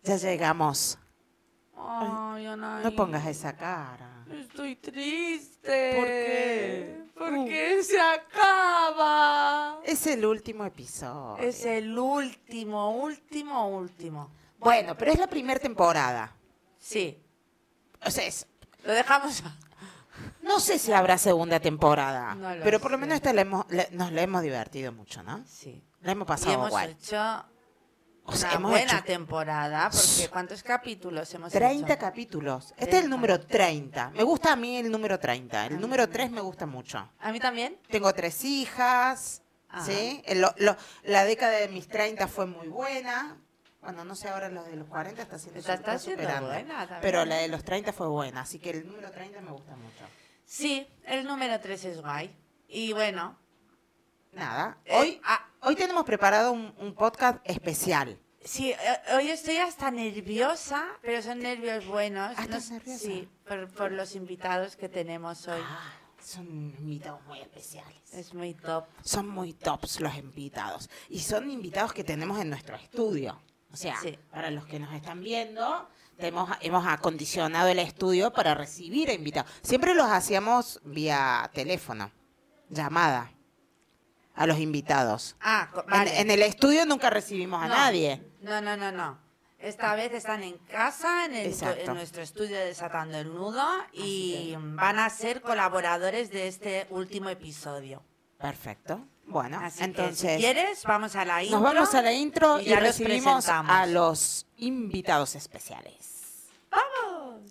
Ya llegamos. Ay, Anaí. No pongas esa cara. Estoy triste. ¿Por qué? Porque se acaba. Es el último episodio. Es el último. Bueno, pero es la primera temporada. Sí, O sea, lo dejamos. no sé si habrá segunda temporada. No lo pero por lo sé. menos nos la hemos divertido mucho, ¿no? Sí. La hemos Y pasado hemos guay. hecho O sea, una hemos buena hecho temporada, porque ¿cuántos capítulos hemos 30 hecho? capítulos. Este es 30. el número 30. Me gusta a mí el número 30. El número 3 me gusta mucho. ¿A mí también? Tengo 3 hijas, Ajá. ¿sí? La década de mis 30 fue muy buena. Bueno, no sé ahora los de los 40 está siendo Está siendo superando. buena también. Pero la de los 30 fue buena, así que el número 30 me gusta mucho. Sí, el número 3 es guay. Y bueno, Nada, Eh, hoy tenemos preparado un podcast especial. sí, hoy estoy hasta nerviosa, pero son nervios buenos. Ah, ¿estás nerviosa? Sí, por los invitados que tenemos hoy. Son invitados muy especiales. Es muy top. Son muy tops los invitados. Y son invitados que tenemos en nuestro estudio. O sea, Sí. para los que nos están viendo, hemos acondicionado el estudio para recibir a invitados. Siempre los hacíamos vía teléfono, llamada a los invitados. Vale. En el estudio nunca recibimos a No. nadie. No. Esta vez están en casa, Exacto. en nuestro estudio de Desatando el Nudo, y van a ser colaboradores de este último episodio. Perfecto. Bueno, Así entonces que, si quieres, vamos a la intro. nos vamos a la intro y ya los recibimos presentamos. a los invitados especiales. ¡Vamos!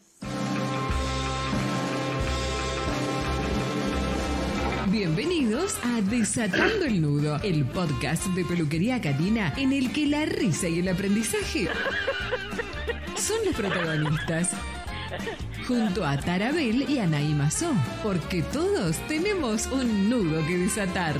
Bienvenidos a Desatando el Nudo, el podcast de peluquería canina en el que la risa y el aprendizaje son los protagonistas. Junto a Tarabel y Anaí Mazó, porque todos tenemos un nudo que desatar.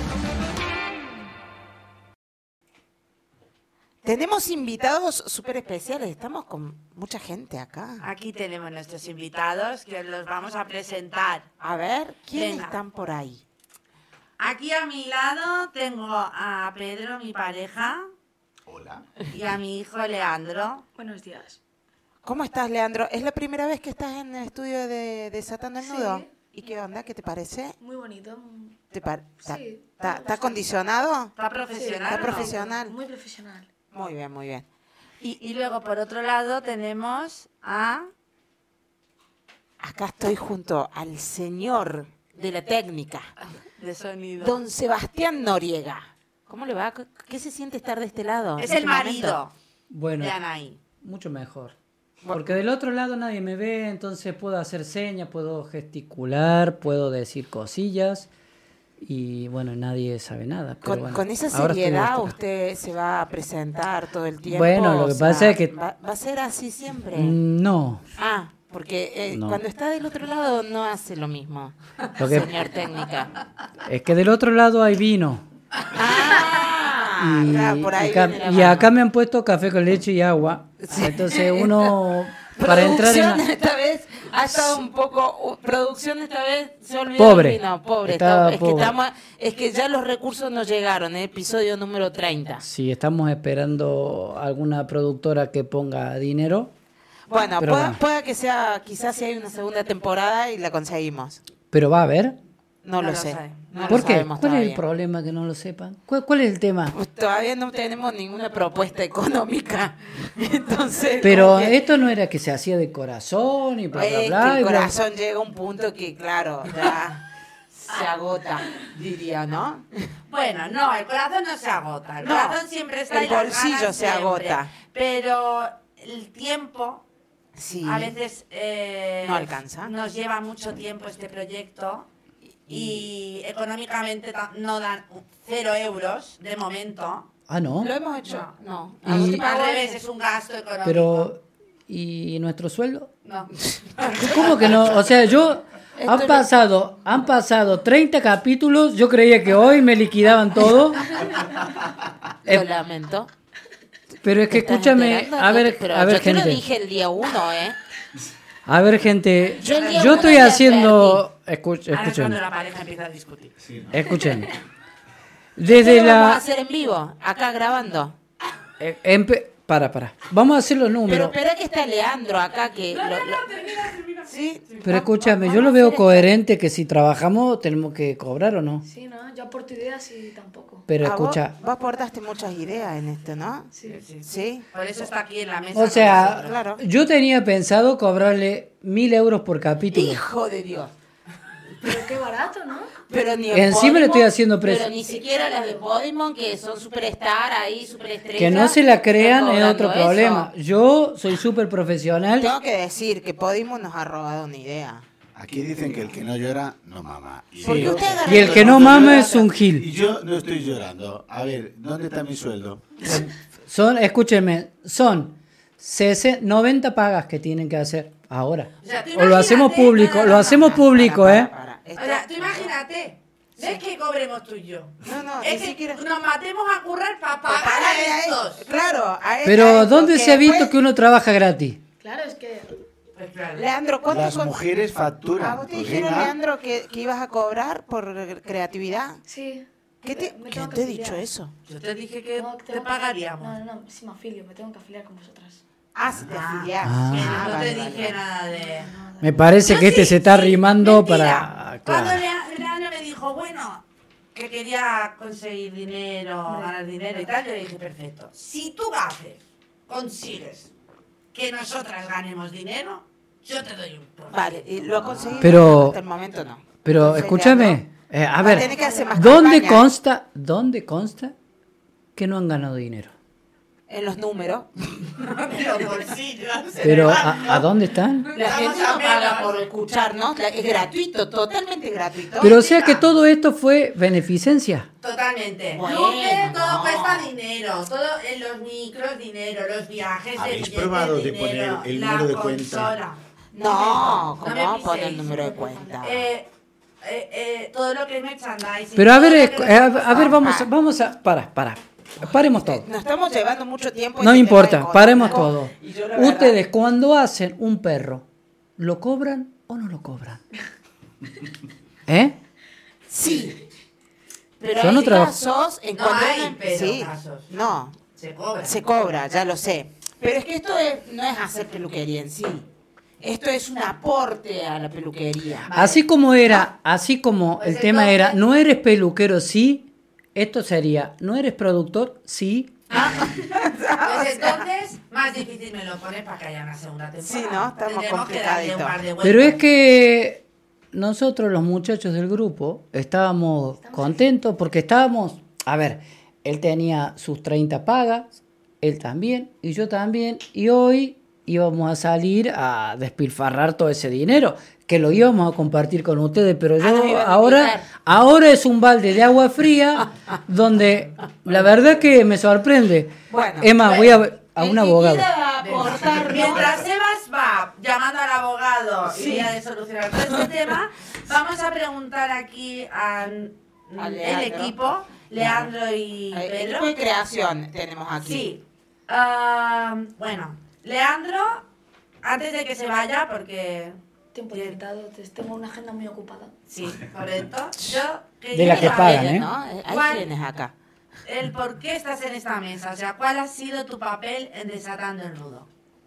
Tenemos invitados súper especiales. Estamos con mucha gente acá. Aquí tenemos nuestros invitados que los vamos a presentar. A ver, ¿quiénes Venga. están por ahí? Aquí a mi lado tengo a Pedro, mi pareja. Hola. Y a mi hijo Leandro. Buenos días. ¿Cómo estás, Leandro? ¿Es la primera vez que estás en el estudio de Desatando el Sí. Nudo? ¿Y qué onda? ¿Qué te parece? Muy bonito. Sí. ¿Está acondicionado? Está profesional. Está ¿no? profesional. Muy profesional. Muy bien, muy bien. Y luego por otro lado tenemos a... Acá estoy junto al señor de la técnica, de sonido. don Sebastián Noriega. ¿Cómo le va? ¿Qué se siente estar de este lado? Es en el este momento? marido Bueno, de Anaí. mucho mejor. Porque del otro lado nadie me ve, entonces puedo hacer señas, puedo gesticular, puedo decir cosillas y bueno, nadie sabe nada. Pero bueno, Con esa ahora estoy seriedad extra. usted se va a presentar todo el tiempo. Bueno, lo que pasa es que- ¿Va a ser así siempre? No, Porque No. cuando está del otro lado no hace lo mismo, Lo que- señor técnica. es que del otro lado hay vino. Y, Claro, por ahí viene la y mano. acá me han puesto café con leche y agua. Entonces uno, para entrar en Producción la... esta vez ha estado un poco... Producción esta vez se olvidó Pobre. del vino, pobre. Estaba Es que pobre. es que ya los recursos no llegaron, el episodio número 30. Sí, estamos esperando alguna productora que ponga dinero. Bueno, Pero bueno. pueda que sea, quizás si hay una segunda temporada y la conseguimos. Pero va a haber. No No lo lo sé. sé. No lo ¿Por qué? sabemos ¿Cuál es el todavía. problema que no lo sepan? ¿Cuál es el tema? Pues todavía no tenemos ninguna propuesta económica. Entonces, Pero como que- esto no era que se hacía de corazón y bla, bla, es bla. que y el bla. corazón llega a un punto que, claro, ya se agota, diría, ¿no? Bueno, no, el corazón no se agota. El No, corazón siempre está el y las bolsillo ganas se siempre. agota. Pero el tiempo Sí. a veces No alcanza. nos lleva mucho tiempo este proyecto y económicamente no dan 0 euros de momento. Ah, ¿no? ¿Lo hemos hecho? No. Y- ¿A vos te Y- pagó Al revés, eso? es un gasto económico. Pero, ¿y nuestro sueldo? No. ¿Cómo que no? O sea, han pasado 30 capítulos, yo creía que hoy me liquidaban todo. Lo lamento. Pero es que ¿Te estás escúchame, enterando? a ver, Pero a ver, yo te lo gente. dije el día 1, ¿eh? A ver, gente. Yo el día Yo uno estoy ya haciendo. Ahora es Escuchen, cuando la pareja empieza a discutir. escuchen. ¿Qué Desde lo vamos a la. hacer en vivo? Acá grabando. empe- Para. Vamos a hacer los Pero números. espera que está Leandro acá que... termina. ¿Sí? Pero escúchame, yo lo veo coherente que si trabajamos tenemos que cobrar o no. Sí, ¿no? Yo aporto ideas y tampoco. Pero Ah, escucha, vos aportaste muchas ideas en esto, ¿no? Sí. Sí. Por eso está aquí en la mesa. o con sea, nosotros. Claro. yo tenía pensado cobrarle 1.000 euros por capítulo. Hijo de Dios. Pero qué barato, ¿no? Pero ni Encima le estoy haciendo precio. Pero ni siquiera las de Podimon, que son superstar ahí, superestrellas. Que no se la crean están es otro cobrando problema. eso. Yo soy súper profesional. Tengo que decir que Podimon nos ha robado una idea. Aquí dicen que el que no llora, no mama. ¿Por qué usted agarra Y el que no mama es un gil. Y yo no estoy llorando. A ver, ¿dónde está mi sueldo? Escúchenme, son 90 pagas que tienen que hacer ahora. O sea, tú O lo hacemos imagínate- público, lo hacemos público, Para. O sea, tú imagínate. ¿Ves que cobremos tú y yo? No, Es ni que siquiera... nos matemos a currar para Para pagar a estos. Claro. a Pero esto ¿dónde que se ha visto después- que uno trabaja gratis? Claro, es que... Pues claro. Leandro, ¿cuánto Las mujeres ¿A facturan. vos te Pues dijeron, venga. Leandro, que ibas a cobrar por creatividad? Sí. ¿Quién te Me tengo que ha afiliar. dicho eso? Yo te dije que No, te pagaríamos. No, si me afilio, me tengo que afiliar con vosotras. Ah, si te afiliás. Que no vale, te vale, dije vale. nada de... Me parece Yo que este sí, se está sí, rimando mentira. para... Cuando Claro. Leandro me dijo, bueno, que quería conseguir dinero, ganar dinero y tal, yo le dije, perfecto. Si tú consigues que nosotras ganemos dinero, yo te doy un poco. Vale, y lo ha conseguido. Pero- Hasta el momento no. Pero Entonces, escúchame, Leandro, a va a ver, tener que hacer más ¿dónde campaña, consta que no han ganado dinero? en los números. Los bolsillos. se Pero me van, ¿a dónde están? La Vamos gente a no paga menos. por escucharnos. Es gratuito, totalmente gratuito. Pero o sea que todo esto fue beneficencia. Totalmente. Bueno, Lupe, todo no. cuesta dinero. Todo en los micros, dinero. Los viajes, el ¿Habéis billete, probado de dinero, poner el la número de consola. No, me ¿cómo piséis. pone el número de cuenta? Todo lo que es merchandising. Pero a todo ver, lo que nos a ver, gusta. vamos a... Paremos todo. Nos estamos llevando mucho tiempo. en No este importa, tema paremos económico, todo. y yo, la verdad, Ustedes cuando hacen un perro, ¿lo cobran o no lo cobran? ¿Eh? Sí. Pero Yo hay no trabajo. casos en No cuando hay, uno- pero sí, casos. no, Se cobra. se cobra, ya lo sé. Pero es que esto no es hacer peluquería en sí. Esto es un aporte a la peluquería. Así como Pues el tema era, entonces- no eres peluquero, sí, esto sería, no eres productor, sí. Pues entonces, más difícil me lo pones para que haya una segunda temporada. Sí, ¿no? Estamos Tendremos que darle complicaditos. un par de Pero es vueltas. que nosotros los muchachos del grupo estábamos contentos porque estábamos, a ver, él tenía sus 30 pagas, él también y yo también, y hoy íbamos a salir a despilfarrar todo ese dinero, que lo íbamos a compartir con ustedes, pero nos yo iban a ahora es un balde de agua fría donde la verdad que me sorprende. Bueno, es más, voy a un El que abogado. quiera aportarnos- Mientras Sebas va llamando al abogado Sí. y viene de solucionar todo este tema, vamos a preguntar aquí el Leandro. equipo, Leandro y El Pedro. equipo de creación tenemos aquí. Sí. Bueno, Leandro, antes de que se vaya, porque... Tiempo limitado, tengo una agenda muy ocupada. Sí, correcto. Yo De la que quería pagan, saber ¿eh? ¿No? Hay ¿Cuál? quienes acá. el por qué estás en esta mesa. O sea, ¿cuál ha sido tu papel en Desatando el Nudo?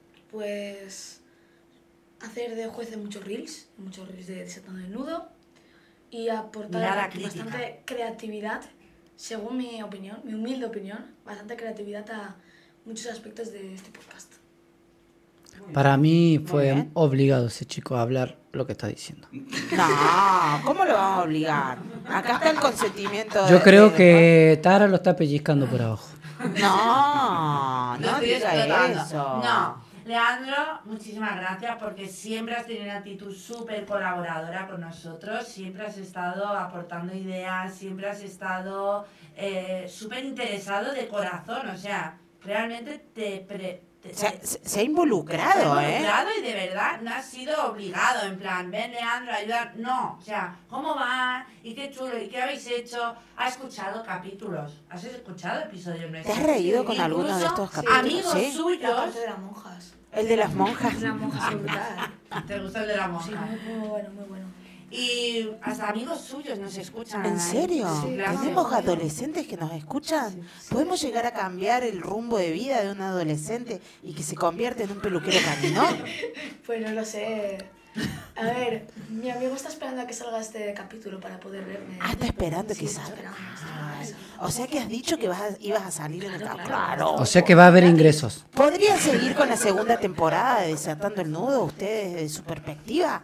Pues hacer de juez de muchos reels de Desatando el Nudo y Mirada aportar crítica. bastante creatividad, según mi opinión, mi humilde opinión, bastante creatividad a muchos aspectos de este podcast. Para mí Muy fue bien. obligado ese chico a hablar lo que está diciendo. No, ¿cómo lo vamos a obligar? Acá está el consentimiento. Yo creo de- que Tara lo está pellizcando por abajo. No, no estoy diga explotando. eso. No. Leandro, muchísimas gracias porque siempre has tenido una actitud súper colaboradora con nosotros, siempre has estado aportando ideas, siempre has estado súper interesado de corazón, o sea, realmente Se ha involucrado, ¿eh? involucrado y de verdad no has sido obligado, en plan, ven Leandro, ayudar, no, o sea, ¿cómo va? ¿Y qué chulo? ¿Y qué habéis hecho? ¿Ha escuchado capítulos? ¿Has escuchado episodios nuestros? ¿Te has reído con alguno de Incluso estos capítulos? amigos Sí. La suyos. parte de las monjas. El de las monjas. De las monjas es brutal. ¿Te gusta el de la Sí, monja? muy bueno, muy bueno. Y hasta amigos suyos nos escuchan. ¿En ahí. serio? Sí, claro. ¿Tenemos adolescentes que nos escuchan? ¿Podemos llegar a cambiar el rumbo de vida de un adolescente y que se convierte en un peluquero canino? Pues no lo sé. A ver, mi amigo está esperando a que salga este capítulo para poder verme. Ah, está esperando Sí, que está salga. esperando. Ay, o sea que has dicho que ibas a salir en el Claro, capítulo. claro. O sea que va a haber ingresos. ¿Podrían seguir con la segunda temporada de Desatando el Nudo ustedes desde su perspectiva?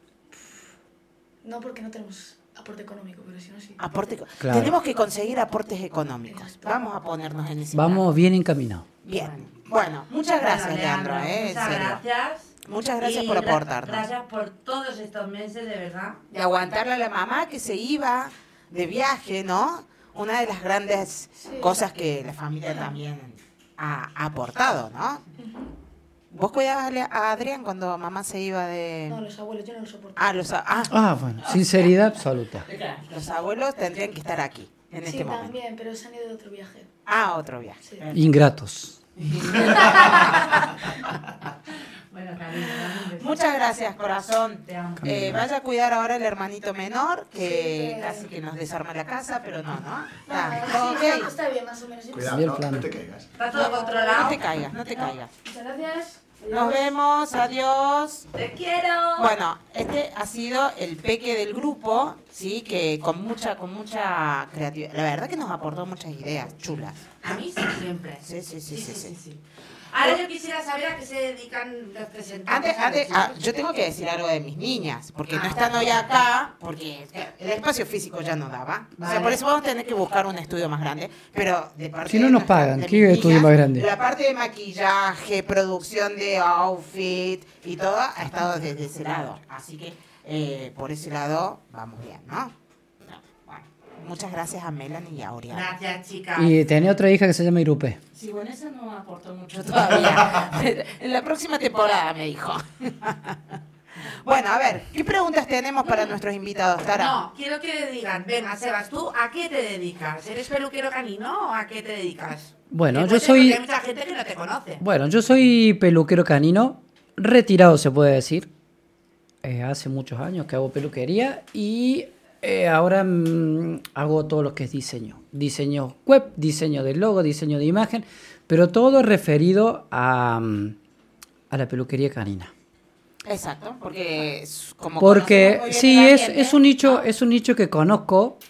No, porque no tenemos aporte económico, pero si no, sí. Claro. Tenemos que conseguir aportes económicos. Vamos a ponernos en ese plan. Vamos bien encaminados. Bien. Bueno, muchas gracias, Bueno, Leandro. En Muchas serio. gracias. Muchas gracias Y por aportarnos. Gracias por todos estos meses, de verdad. De aguantarle a la mamá que se iba de viaje, ¿no? Una de las grandes cosas que la familia también ha aportado, ¿no? ¿Vos cuidabas a Adrián cuando mamá se iba de...? No, los abuelos, yo no los soporto. Bueno, sinceridad absoluta. Los abuelos tendrían que estar aquí, en Sí, este momento. también, pero se han ido de otro viaje. Otro viaje. Sí. Ingratos. Bueno, cariño, dame un beso. Muchas gracias, corazón. Te amo. Vaya a cuidar ahora al hermanito menor, que Sí, casi que nos desarma la casa, pero no, ¿no? Nada, Está, sí, ok. está bien, más o menos. Cuidado, Bien no plano. te caigas. Está todo No controlado. te caigas, no te caigas. Muchas gracias. Nos vemos, adiós. Te quiero. Bueno, este ha sido el peque del grupo, sí, que con mucha creatividad. La verdad que nos aportó muchas ideas chulas. A mí sí, siempre. Sí. Ahora yo quisiera saber a qué se dedican los presentadores. Antes, yo tengo que decir algo de mis niñas, porque no están hoy acá, porque el espacio físico ya no daba. O sea, Vale. por eso vamos a tener que buscar un estudio más grande, pero de parte Si no de nos pagan, de ¿qué mis estudio más grande? La parte de maquillaje, producción de outfit y todo ha estado desde ese lado. Así que por ese lado vamos bien, ¿no? Bueno, muchas gracias a Melanie y a Oriana. Gracias, chicas. Y tenía otra hija que se llama Irupe. Sí, bueno, esa no aportó mucho todavía. En la próxima temporada, me dijo. Bueno, a ver, ¿qué preguntas tenemos para nuestros invitados, Tara? No, quiero que le digan, venga, Sebas, ¿tú a qué te dedicas? ¿Eres peluquero canino o a qué te dedicas? Bueno, Que yo cuentes, soy- porque hay mucha gente que no te conoce. Bueno, yo soy peluquero canino, retirado se puede decir. Hace muchos años que hago peluquería y ahora hago todo lo que es diseño. Diseño web, diseño de logo, diseño de imagen, pero todo referido a la peluquería canina. Exacto, porque como Porque conocemos muy bien sí, el es ambiente, un nicho, ¿no? es un nicho que conozco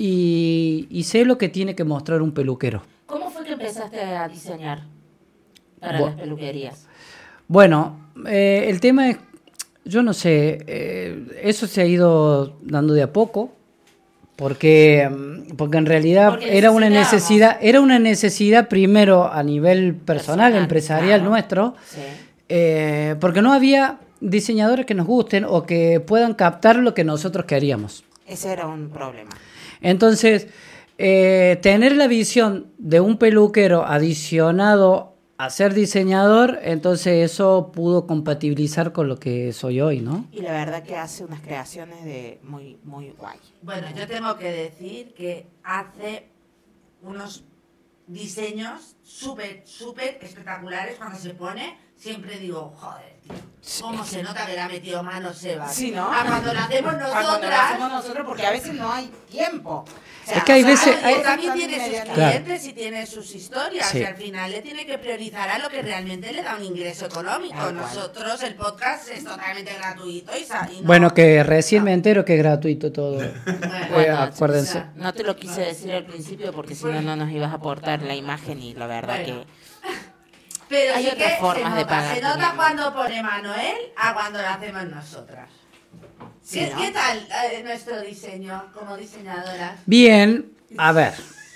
y sé lo que tiene que mostrar un peluquero. ¿Cómo fue que empezaste a diseñar para Bu- las peluquerías? Bueno, el tema es, yo no sé, eso se ha ido dando de a poco, porque en realidad Porque era una necesitábamos. necesidad primero a nivel personal, empresarial claro. nuestro, Sí. porque no había diseñadores que nos gusten o que puedan captar lo que nosotros queríamos. Ese era un problema. Entonces, tener la visión de un peluquero adicionado a ser diseñador, entonces eso pudo compatibilizar con lo que soy hoy, ¿no? Y la verdad que hace unas creaciones de muy guay. Bueno, yo tengo que decir que hace unos diseños súper espectaculares cuando se pone. Siempre digo, joder, tío, cómo se nota que le ha metido mano Sebas. Sí, ¿no? Cuando lo hacemos Cuando lo nosotras. hacemos nosotros, porque a veces no hay tiempo. O sea, Es que hay veces- Claro, y él también tiene sus inmediato. clientes y tiene sus historias. Sí. Y al final le tiene que priorizar a lo que realmente le da un ingreso económico. Tal cual. Nosotros, el podcast es totalmente gratuito y no- Bueno, que recién me entero que es gratuito todo. Bueno, Acuérdense. No te lo quise decir al principio porque si no, no nos ibas a aportar la imagen y la verdad Bueno. que... Pero Hay sí otras que formas de pagar se nota también. cuando pone Manuel a cuando lo hacemos nosotras. Sí, ¿Qué, ¿no? ¿Qué tal nuestro diseño como diseñadoras? Bien, a ver,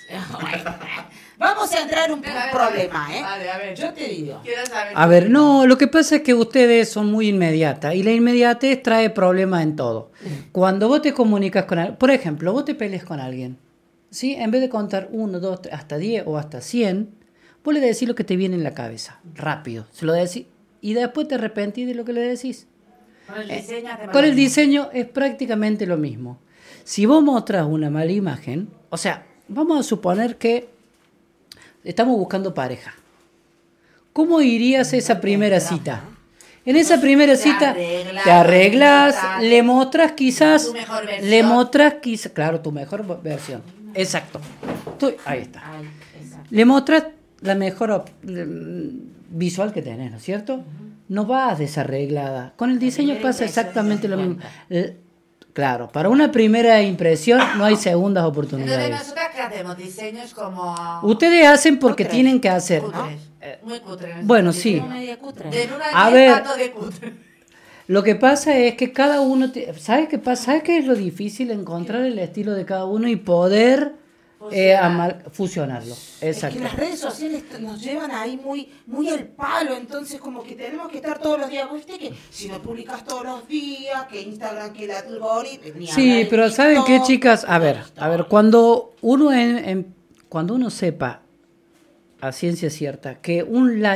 Vamos a entrar en un problema, ¿eh? Vale, a ver. Yo te digo. Quiero saber. a ver, no, lo que pasa es que ustedes son muy inmediatas y la inmediatez trae problemas en todo. Cuando vos te comunicas con alguien, por ejemplo, vos te peleas con alguien, ¿sí? En vez de contar 1, 2, 3, hasta 10 o hasta 100, vos le decís lo que te viene en la cabeza, rápido, se lo decís y después te arrepentís de lo que le decís. Con el diseño hacemos Con lo el mismo. diseño es prácticamente lo mismo. Si vos mostrás una mala imagen, o sea, vamos a suponer que estamos buscando pareja. ¿Cómo irías a esa primera cita? En esa primera cita te arreglas, le mostras quizás, tu mejor versión. claro, tu mejor versión. Exacto. Ahí está. Ay, exacto. Le mostras la mejor visual que tenés, ¿no es cierto? No vas desarreglada. Con el diseño pasa exactamente lo mismo. Claro, para una primera impresión no hay segundas Entonces, oportunidades. ¿nosotras qué hacemos? Diseños como... Ustedes hacen porque Cutres. tienen que hacer. Cutres. Muy cutres. Bueno, sí. Como media cutre. De una A 10 ver. tanto de cutre. Lo que pasa es que cada uno... ¿Sabes qué pasa? ¿Sabes qué es lo difícil? Encontrar el estilo de cada uno y poder fusionarlo. Es Exacto. que las redes sociales nos llevan ahí muy al palo, entonces como que tenemos que estar todos los días, ¿viste? Que si no publicas todos los días, que Instagram, que el algoritmo... ni Sí, hablar de pero ¿saben qué, TikTok, chicas? A ver, cuando uno cuando uno sepa a ciencia cierta que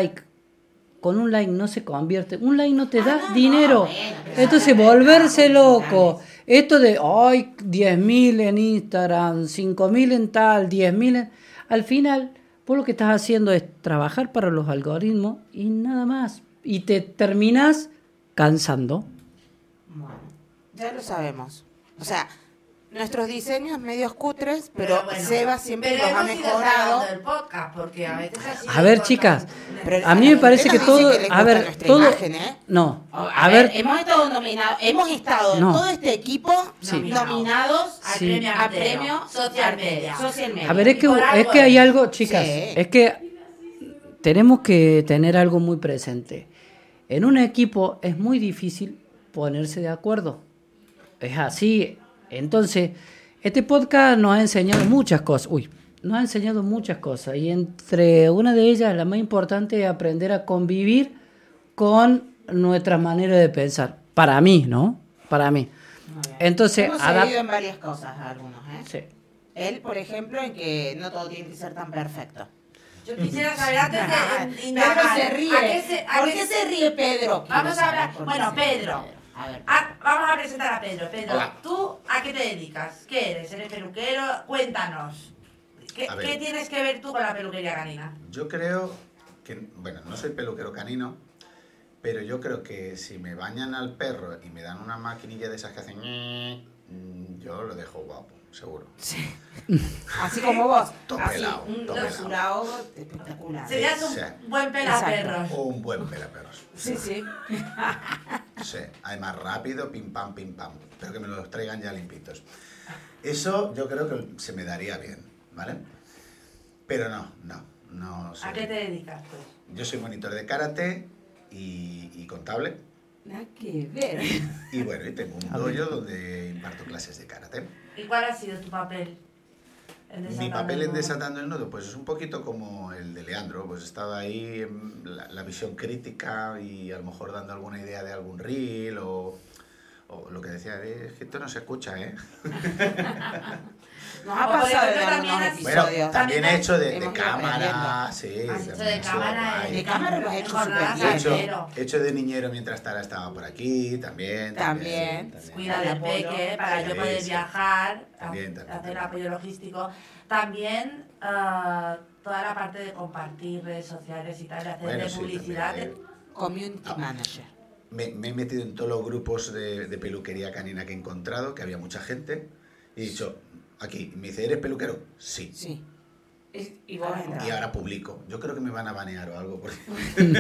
con un like no se convierte, un like no te da dinero. Entonces volverse loco. Esto de, ay, 10.000 en Instagram, 5.000 en tal, 10.000 en... Al final, vos lo que estás haciendo es trabajar para los algoritmos y nada más. Y te terminas cansando. Bueno, ya lo sabemos. O sea, nuestros diseños medios cutres, pero bueno, Seba siempre pero los ha hemos ido mejorado. sacando del podcast, porque a veces ha sido A ver, importante. chicas, Pero a mí me la parece que gente nos todo... dice que le A gusta ver, nuestra todo... imagen, ¿eh? No, A ver, hemos estado No. todo este equipo Sí. nominados al Sí. premio a Artero, premio Social Media. Social Media. A ver, es Por algo que hay es. algo, chicas, Sí. es que tenemos que tener algo muy presente. En un equipo es muy difícil ponerse de acuerdo. Es así. Entonces, este podcast nos ha enseñado muchas cosas. Nos ha enseñado muchas cosas. Y entre una de ellas, la más importante, es aprender a convivir con nuestra manera de pensar. Para mí, ¿no? Para mí. Muy bien. Entonces, Hemos seguido en varias cosas algunos, ¿eh? Sí. Él, por ejemplo, en que no todo tiene que ser tan perfecto. Yo quisiera saber antes de Pedro indagar, se ríe. ¿Por qué se ríe Pedro? Vamos Quiero a saber hablar. por qué Bueno, se ríe Pedro. A ver. Vamos a presentar a Pedro. Pedro, Hola. ¿tú a qué te dedicas? ¿Qué eres? ¿Eres peluquero? Cuéntanos. A ver. ¿Qué tienes que ver tú con la peluquería canina? Yo creo que, bueno, no soy peluquero canino, pero yo creo que si me bañan al perro y me dan una maquinilla de esas que hacen yo lo dejo guapo, seguro. Así como vos. Todo Así, pelado, un todo pelado. rasurado espectacular. Serías Sí. un buen pelaperros. O un buen pelaperros. Sí, sí. Sí, además rápido, pim pam, pero que me los traigan ya limpitos. Eso yo creo que se me daría bien, ¿vale? Pero no ¿A soy. qué te dedicas, pues? Yo soy monitor de karate y contable. Nada que ver. Y bueno, y tengo un dojo donde imparto clases de karate. ¿Y cuál ha sido tu papel? en Mi Desatando papel el en Nudo? Desatando el Nudo, pues es un poquito como el de Leandro, pues estaba ahí en la visión crítica y a lo mejor dando alguna idea de algún reel o lo que decía, es que esto no se escucha, ¿eh? Nos ha O por pasado ejemplo, en también algunos has- Bueno, episodios. también he hecho de Hemos ido cámara, sí. Has hecho también de he hecho cámara ahí. De cámara lo has hecho jornadas súper bien. Artero. He hecho de niñero mientras Tara estaba por aquí, también. También. Cuida del Apoyo. peque para Sí, yo poder sí. viajar, También. hacer apoyo logístico. También toda la parte de compartir redes sociales y tal, de hacer Bueno, de sí, publicidad. también. Community manager. Me he metido en todos los grupos de peluquería canina que he encontrado, que había mucha gente, y he dicho, aquí, me dice, ¿eres peluquero? Sí. Sí. Y vos entras. Y ahora publico. Yo creo que me van a banear o algo. Porque...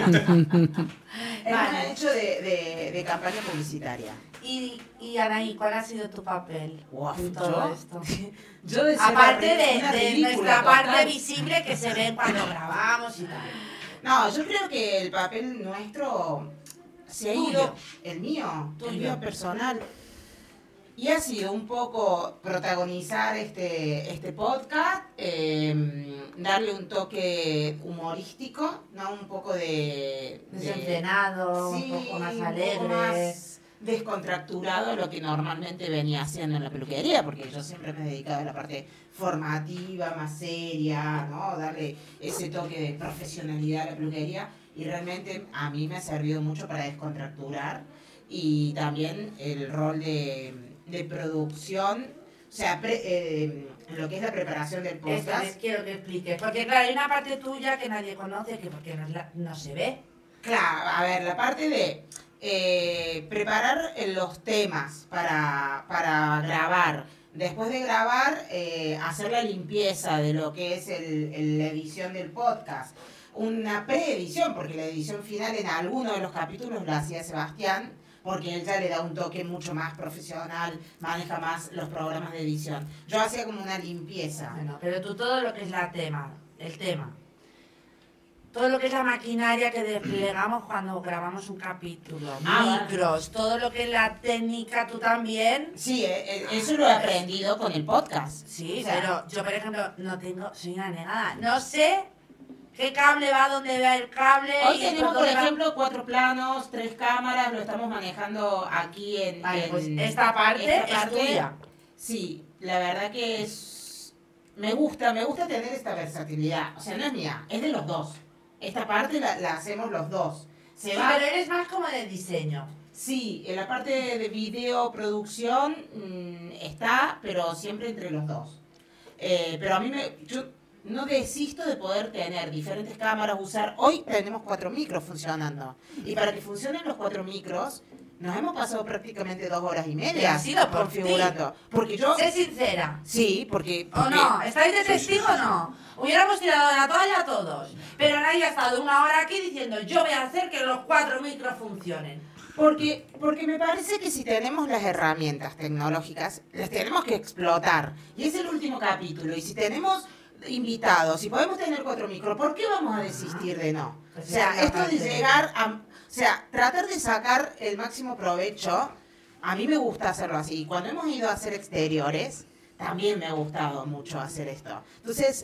Hemos hecho de campaña publicitaria. Y Anaí, ¿cuál ha sido tu papel Uf, en todo esto? Yo de ser Aparte una de ridícula nuestra total. parte visible que se ve cuando grabamos y tal. No, yo creo que el papel nuestro se ha Tuyo. ido, el mío personal, y ha sido un poco protagonizar este podcast, darle un toque humorístico, ¿no? Un poco de Desenfrenado, sí, un poco más un alegre. poco más descontracturado a lo que normalmente venía haciendo en la peluquería, porque yo siempre me he dedicado a la parte formativa, más seria, ¿no? Darle ese toque de profesionalidad a la peluquería, y realmente a mí me ha servido mucho para descontracturar, y también el rol de producción, o sea, lo que es la preparación del Esto les podcast. quiero que expliques. Porque claro, hay una parte tuya que nadie conoce, que porque no se ve. Claro, a ver, la parte de preparar los temas para grabar. Después de grabar, hacer la limpieza de lo que es la edición del podcast. Una preedición, porque la edición final en alguno de los capítulos la hacía Sebastián, porque él ya le da un toque mucho más profesional, maneja más los programas de edición. Yo hacía como una limpieza. Bueno, pero tú todo lo que es el tema, todo lo que es la maquinaria que desplegamos cuando grabamos un capítulo, micros, todo lo que es la técnica, tú también. Sí, eso lo he aprendido con el podcast. Sí, O sea, pero yo, por ejemplo, soy una negada, no sé qué cable va donde va el cable. hoy y tenemos, dónde por va- ejemplo, 4 planos, 3 cámaras, lo estamos manejando aquí Vale, pues esta parte es tuya. Sí, la verdad que me gusta tener esta versatilidad. O sea, no es mía, es de los dos. Esta parte la hacemos los dos. Sí, pero eres más como de diseño. Sí, en la parte de video producción está, pero siempre entre los dos. Pero a mí yo no desisto de poder tener diferentes cámaras, usar. Hoy tenemos 4 micros funcionando. Y para que funcionen los 4 micros, nos hemos pasado prácticamente 2 horas y Pero media ha sido por configurando. Porque yo. Sé sincera. Sí, porque. ¿O no? ¿Estáis de testigo o no? Hubiéramos tirado la toalla todos. Pero nadie ha estado 1 hora aquí diciendo yo voy a hacer que los 4 micros funcionen. Porque me parece que si tenemos las herramientas tecnológicas, las tenemos que explotar. Y es el último capítulo. Y si tenemos invitados, si podemos tener 4 micros, ¿por qué vamos a desistir de no? O sea, esto de llegar a... O sea, tratar de sacar el máximo provecho, a mí me gusta hacerlo así. Cuando hemos ido a hacer exteriores, también me ha gustado mucho hacer esto. Entonces,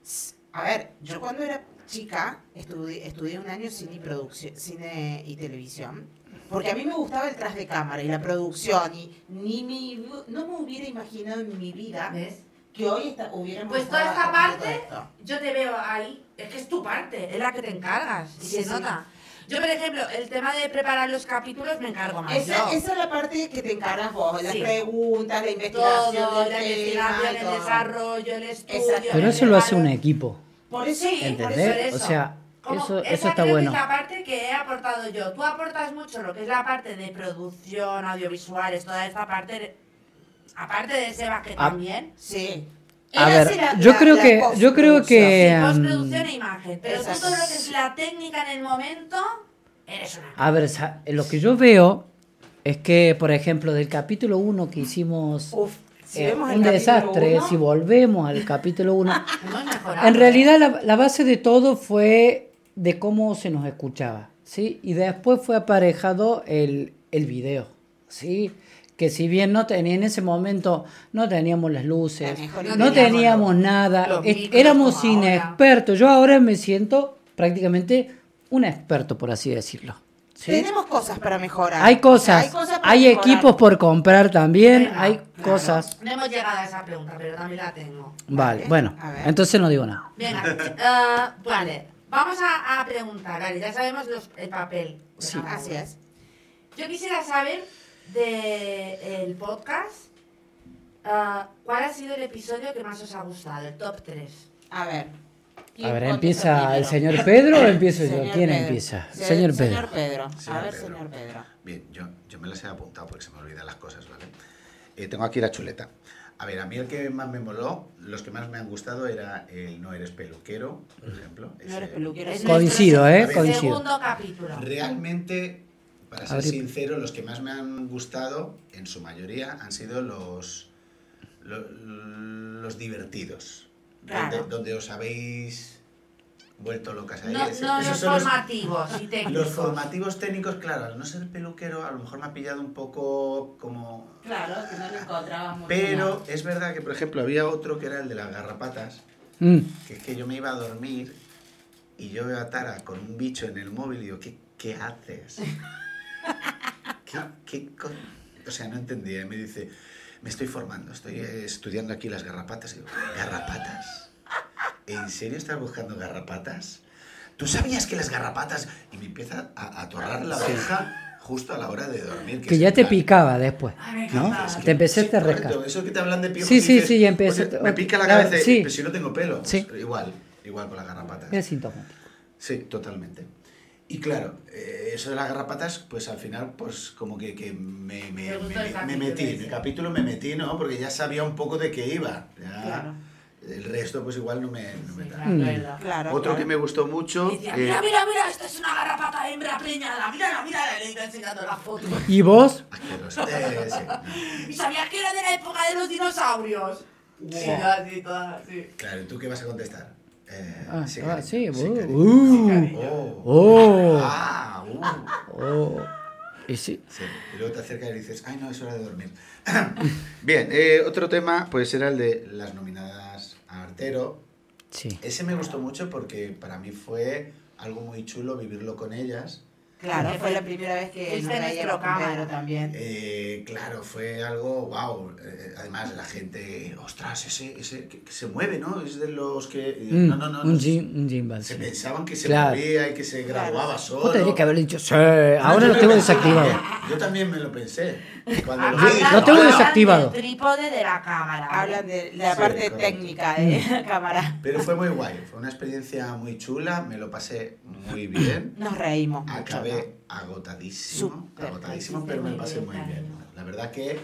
a ver, yo cuando era chica estudié 1 año cine y televisión, porque a mí me gustaba el tras de cámara y la producción, y no me hubiera imaginado en mi vida ¿Ves? que hoy hubiéramos Pues toda estado esta haciendo parte, esto. yo te veo ahí, es que es tu parte, es la que te encargas, y Sí, se sí. nota. Yo, por ejemplo, el tema de preparar los capítulos me encargo más Esa yo. es la parte que te encargas vos, las Sí. preguntas, la investigación Todo, del la tema, investigación, el todo. desarrollo, el estudio. Exacto. Pero el eso lo hace un regalo. equipo. Por eso, Sí, por ¿Entendés? eso- O sea, Como eso esa está creo que bueno. es la parte que he aportado yo. Tú aportas mucho lo que es la parte de producción, audiovisuales, toda esta parte, aparte de Sebas que también. Sí. A Él ver, hace yo creo que postproducción. que Postproducción e imagen. Pero Exacto. tú todo lo que es la técnica en el momento, eres una... a ver, lo que yo veo es que, por ejemplo, del capítulo 1 que hicimos Uf, si vemos el un capítulo desastre, 1, si volvemos al capítulo 1, Hemos mejorado. en realidad la base de todo fue de cómo se nos escuchaba, ¿sí? Y después fue aparejado el video, ¿sí? Que si bien en ese momento no teníamos las luces, La mejor no idea. teníamos nada, los micros éramos como ahora. inexpertos. Yo ahora me siento prácticamente un experto, por así decirlo. ¿sí? tenemos cosas para mejorar. Hay cosas, O sea, cosas para hay mejorar. equipos por comprar también, Venga, hay claro. cosas. No hemos llegado a esa pregunta, pero también la tengo. Vale, bueno, a ver. entonces no digo nada. Venga, vale. Vamos a preguntar, vale, ya sabemos el papel. de Sí. cada Así uno. es. Yo quisiera saber del podcast, ¿cuál ha sido el episodio que más os ha gustado? El top 3. A ver. A ver, ¿quién ¿empieza contesta el primero? señor Pedro o empiezo yo? Señor ¿Quién Pedro. empieza? Se- Señor Pedro. Señor Pedro. Señor A ver, Pedro. señor Pedro. Bien, yo me las he apuntado porque se me olvidan las cosas, ¿vale? Tengo aquí la chuleta. A ver, a mí el que más me moló, los que más me han gustado era el No eres peluquero, por ejemplo. No eres peluquero. Es Coincido, nuestro coincido. segundo capítulo. Realmente, para ser Abrir. sincero, los que más me han gustado, en su mayoría, han sido los divertidos. Claro. Donde os habéis vuelto locas ahí. No, Esos no los son los- formativos y técnicos. Los formativos técnicos, claro, al no ser peluquero, a lo mejor me ha pillado un poco como... Claro, que no lo encontrabas mucho. Pero es verdad que, por ejemplo, había otro que era el de las garrapatas, Mm. que es que yo me iba a dormir y yo veo a Tara con un bicho en el móvil y digo, ¿qué haces? O sea, no entendía. Y me dice, me estoy formando, estoy estudiando aquí las garrapatas. Y digo, ¿garrapatas? ¿En serio estás buscando garrapatas? ¿Tú sabías que las garrapatas...? Y me empieza a atorrar la oreja justo a la hora de dormir. Que es ya en te plan, picaba después, Ay, me ¿no? encanta. es que- Te empezaste sí, a correcto, rascar. eso que te hablan de piojos Sí, y sí, dices, sí, empecé- "Oye, me pica la claro, cabeza, sí. pero si no tengo pelo. Sí. Pues igual con las garrapatas. Es sintomático. Sí, totalmente. Y claro, eso de las garrapatas, pues al final, pues como que me metí. En el capítulo me metí, ¿no? Porque ya sabía un poco de qué iba. Ya, Claro. el resto, pues igual no me Sí, da. claro. Claro. Otro claro. que me gustó mucho. Y decía, mira, esta es una garrapata hembra preñada, mírala, le iba enseñando la foto. ¿Y vos? Asqueroso. Sí. ¿Y sabías que era de la época de los dinosaurios? Sí, así, todas así. Claro, ¿y tú qué vas a contestar? Sí, cariño, sí, cariño. Oh. Ah, Oh. Y sí. Sí, y luego te acercas y dices, ay no, es hora de dormir. Bien, otro tema pues era el de las nominadas a Artero. Sí. Ese me gustó mucho porque para mí fue algo muy chulo vivirlo con ellas. Claro, fue la primera vez que Fuiste nos nuestro veíamos con cámara. Pedro también. Claro, fue algo, wow. Además, la gente, ostras, ese que se mueve, ¿no? Es de los que... No, Un gimbal. se Sí. pensaban que se Claro. movía y que se graduaba solo. Vos tendrías que haber dicho, sí, ahora lo tengo desactivado. Yo también me lo pensé. Cuando lo Yo- vi, dije, lo tengo "Ah". desactivado. Del trípode de la cámara. Hablan de la Sí, parte correcto. técnica de la cámara. Pero fue muy guay, fue una experiencia muy chula, me lo pasé muy bien. Nos reímos mucho. Acabé agotadísimo, pero me pasé muy bien. La verdad que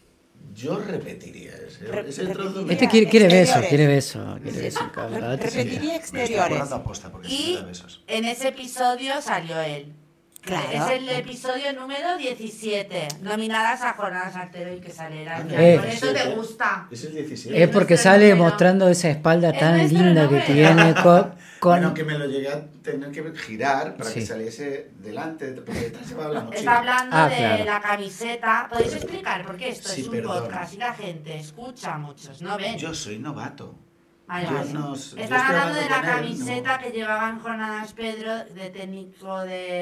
yo repetiría ese trozo. Repetiría. Este quiere beso, Exteriores. quiere beso, cabrón. Repetiría Me estoy exteriores. acordando aposta porque Y se da besos. en ese episodio salió él. Claro. Es el episodio número 17. Nominadas a Jornadas Artero y que saliera. Ah, Por eso te gusta. Es el 17. Es porque nuestro sale número. mostrando esa espalda Es tan nuestro linda que número. tiene con... Bueno, que me lo llegué a tener que girar para Sí. que saliese delante, porque detrás llevaba la mochila. Está hablando Ah, de claro. la camiseta. ¿Podéis explicar? Porque esto Sí, es un perdón. podcast y la gente escucha a muchos, ¿no ven? Yo soy novato. Vale, yo vale. no s- yo Están estoy hablando de la hablando con él, camiseta no. que llevaba en Jornadas Pedro de técnico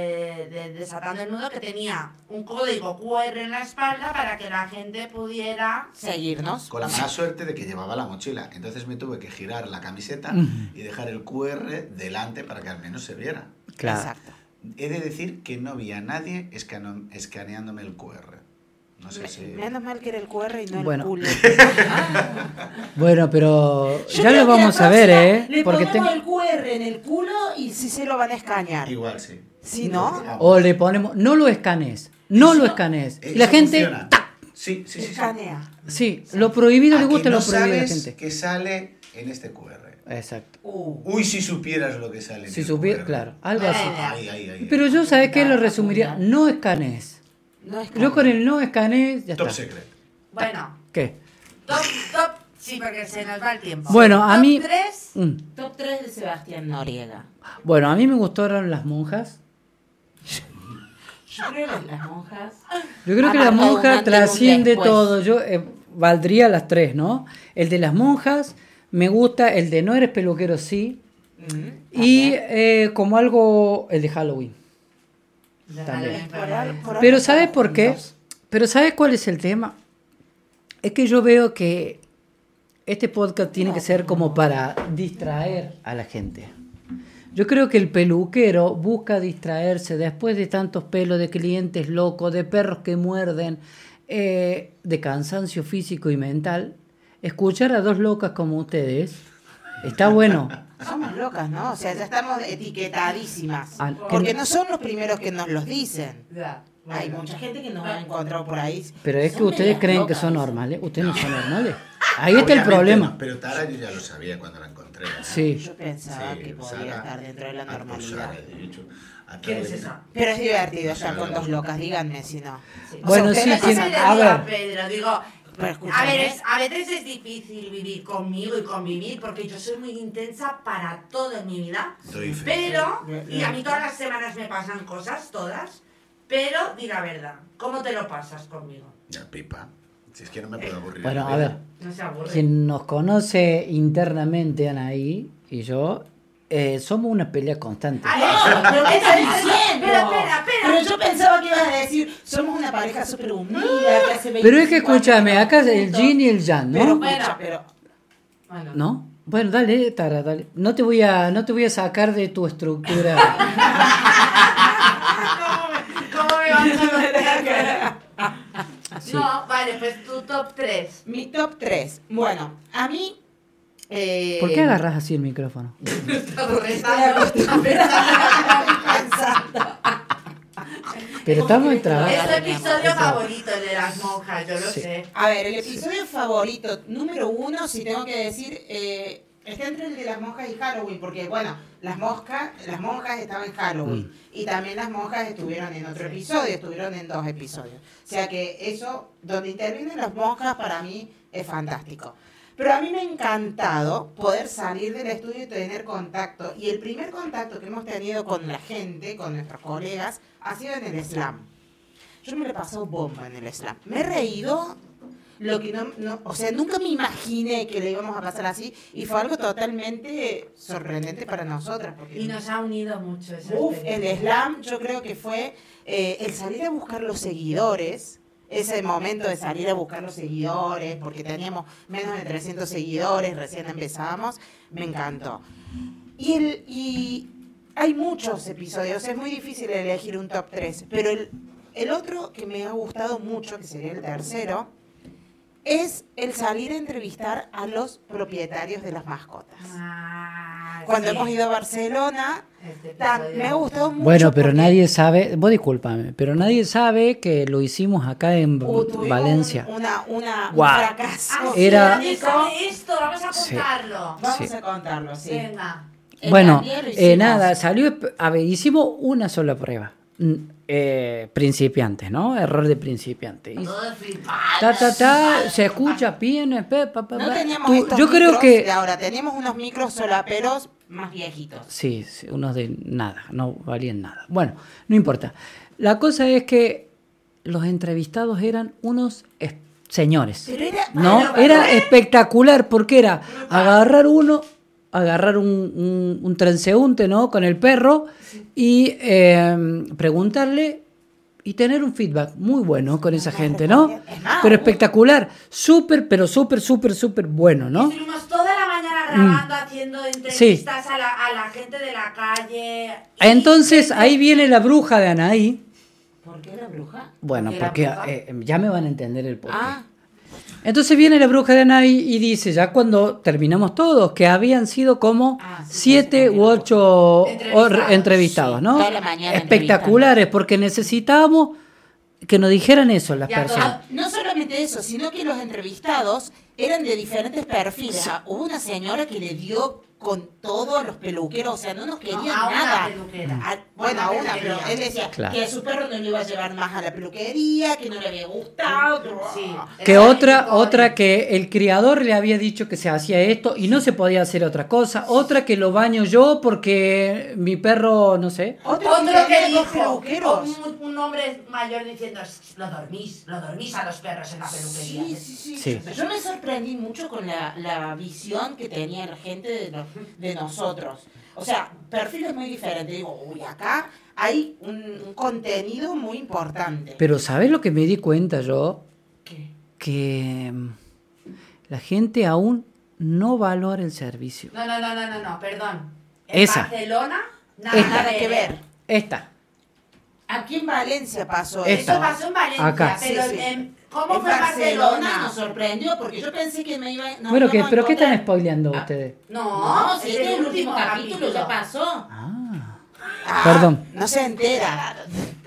de Desatando el Nudo, que tenía un código QR en la espalda para que la gente pudiera... Seguirnos. Con la mala suerte de que llevaba la mochila. Entonces me tuve que girar la camiseta y dejar el QR delante para que al menos se viera. Claro. Exacto. He de decir que no vi a nadie escaneándome el QR. No sé si... Menos mal que era el QR y no el Bueno. culo. Bueno, pero Yo ya creo lo que vamos la a ver, próxima ¿eh? Le Porque ponemos el QR en el culo y si se lo van a escanear. Igual sí. Si no, Vamos. O le ponemos, no lo escanees, no lo escanees. Y la Eso gente, funciona. Sí, sí, sí. escanea. sí, lo prohibido le A que gusta no lo prohibido a la sabes gente. que sale en este QR. Exacto. Uy, si supieras lo que sale en Si el supiera, QR. claro, algo así. Ay. Pero yo, ¿sabes qué? Lo resumiría, no escanees. No Yo con el no escanees, ya Top está. secret. Bueno, ¿Qué? top, sí, porque se nos va el tiempo. Bueno, a mí... Top 3, Mm. Top 3 de Sebastián Noriega. Bueno, a mí me gustaron las monjas. Yo creo que las monjas. Yo creo que la Ha marcado un monja antes y un trasciende después. todo. Yo valdría las tres, ¿no? El de las monjas, me gusta. El de no eres peluquero, sí. Y como algo, el de Halloween. También. Pero ¿sabes por qué? Pero ¿sabes cuál es el tema? Es que yo veo que este podcast tiene que ser como para distraer a la gente. Yo creo que el peluquero busca distraerse después de tantos pelos de clientes locos, de perros que muerden, de cansancio físico y mental. Escuchar a dos locas como ustedes está bueno. Somos locas, ¿no? O sea, ya estamos etiquetadísimas. Ah, Porque que- no son los primeros que nos los dicen. Ya. Hay mucha gente que nos ha encontrado por ahí. Pero es que Son ustedes medias creen que locas. son normales. Ustedes no son normales. Ahí está el Obviamente problema. no, pero Tara yo ya lo sabía cuando la encontré. ¿no? Sí. Yo pensaba Sí, que podía Sara- estar dentro de la pues normalidad. Sara, de hecho, a ¿Quién Tara es le- esa? Pero es divertido No estar sé, con no. dos locas, díganme si no. Bueno, ustedes sí, lo Eso tiene- le pasan- digo a ver. a Pedro, digo, Pero a escúchame. veces es difícil vivir conmigo y convivir porque yo soy muy intensa para todo en mi vida. Doy fe. Pero, y a mí todas las semanas me pasan cosas, todas, pero di la verdad, ¿cómo te lo pasas conmigo? Ya, pipa. Si es que no me puedo aburrir. Bueno, en la a vida. ver. No se aburre. Quien nos conoce internamente, Anaí y yo, somos una pelea constante. Ay, ¿Pero qué estás diciendo? Pero espera. Pero yo pensaba que ibas a decir, somos una pareja súper unida, que hace 25 Pero es que escúchame, años acá es el juntos. yin y el yang, Pero ¿no? escucha, pero... Bueno. ¿No? Bueno, dale, Tara, dale. No te voy a sacar de tu estructura. ¿Cómo me vas a bloquear? Sí. No, vale, pues tu top 3. Mi top 3. Bueno, a mí ¿Por qué agarras así el micrófono? Pero estamos en trabajo. Es tu episodio favorito, el de las monjas, yo lo sé. A ver, el episodio favorito, número 1, si tengo que decir, está entre el de las monjas y Halloween, porque bueno, las monjas estaban en Halloween y también las monjas estuvieron en otro episodio, estuvieron en 2 episodios. O sea que eso, donde intervienen las monjas, para mí es fantástico. Pero a mí me ha encantado poder salir del estudio y tener contacto. Y el primer contacto que hemos tenido con la gente, con nuestros colegas, ha sido en el slam. Yo me lo he pasado bomba en el slam. Me he reído, lo que o sea, nunca me imaginé que le íbamos a pasar así. Y fue algo totalmente sorprendente para nosotras. Porque Y nos ha unido mucho esa el experiencia. slam yo creo que fue el salir a buscar los seguidores. Ese momento de salir a buscar los seguidores, porque teníamos menos de 300 seguidores, recién empezábamos, me encantó. Y hay muchos episodios, es muy difícil elegir un top 3, pero el otro que me ha gustado mucho, que sería el tercero, es el salir a entrevistar a los propietarios de las mascotas. Cuando hemos ido a Barcelona, me ha gustado mucho. Bueno, pero porque nadie sabe, vos discúlpame, pero nadie sabe que lo hicimos acá en tuvimos Valencia. un Guau. fracaso. Era- Nadie sabe esto, vamos a Sí. contarlo. Vamos Sí. a contarlo, sí. Venga. Bueno, También lo hicimos. nada, salió, a ver, hicimos una sola prueba. Principiantes, ¿no? Error de principiante. Y Todo flipado. se escucha bien, No teníamos Tú- estos yo creo micros que de ahora, teníamos unos micros solaperos más viejitos. sí, unos de nada, no valían nada. Bueno, no importa. La cosa es que los entrevistados eran unos señores. Pero era, No, era espectacular porque era agarrar un transeúnte, ¿no? Con el perro y preguntarle y tener un feedback muy bueno con esa gente, ¿no? Pero espectacular, súper bueno, ¿no? Estuvimos toda la mañana grabando, haciendo entrevistas a la gente de la calle. Entonces ahí viene la bruja de Anaí. ¿Por qué la bruja? Bueno, ¿Por qué la porque bruja? ya me van a entender el porqué. Ah, Entonces viene la bruja de Anaí y dice, ya cuando terminamos todos, que habían sido como 7 u 8 entrevistados, ¿no? toda la mañana Espectaculares, porque necesitábamos que nos dijeran eso las Y a personas. no solamente eso, sino que los entrevistados eran de diferentes perfiles. Hubo una señora que le dio con todo a los peluqueros, o sea, no nos querían a una nada. peluquera. Bueno, a una, peluquería. pero él decía Claro. que a su perro no le iba a llevar más a la peluquería, que no le había gustado. Sí. Que Era otra que el criador le había dicho que se hacía esto y no se podía hacer otra cosa. Otra que lo baño yo porque mi perro, no sé. Otro Otro que tenía dos dijo, peluqueros. un hombre mayor diciendo, lo dormís a los perros en la peluquería. Sí. Yo me sorprendí mucho con la visión que tenía la gente de nosotros. O sea, perfiles muy diferentes. Digo, uy, acá hay un contenido muy importante. Pero ¿sabes lo que me di cuenta yo? ¿Qué? Que la gente aún no valora el servicio. No, perdón. Esa. Barcelona, Nada que ver. Esta. Aquí en Valencia pasó Esta. Eso pasó en Valencia, Acá. pero Sí, sí. ¿cómo En fue Barcelona? nos sorprendió porque yo pensé que me iba. nos Bueno, íbamos a ¿pero qué están encontrar- spoileando ustedes? No, si este es el último capítulo, ya pasó. Perdón. No se entera.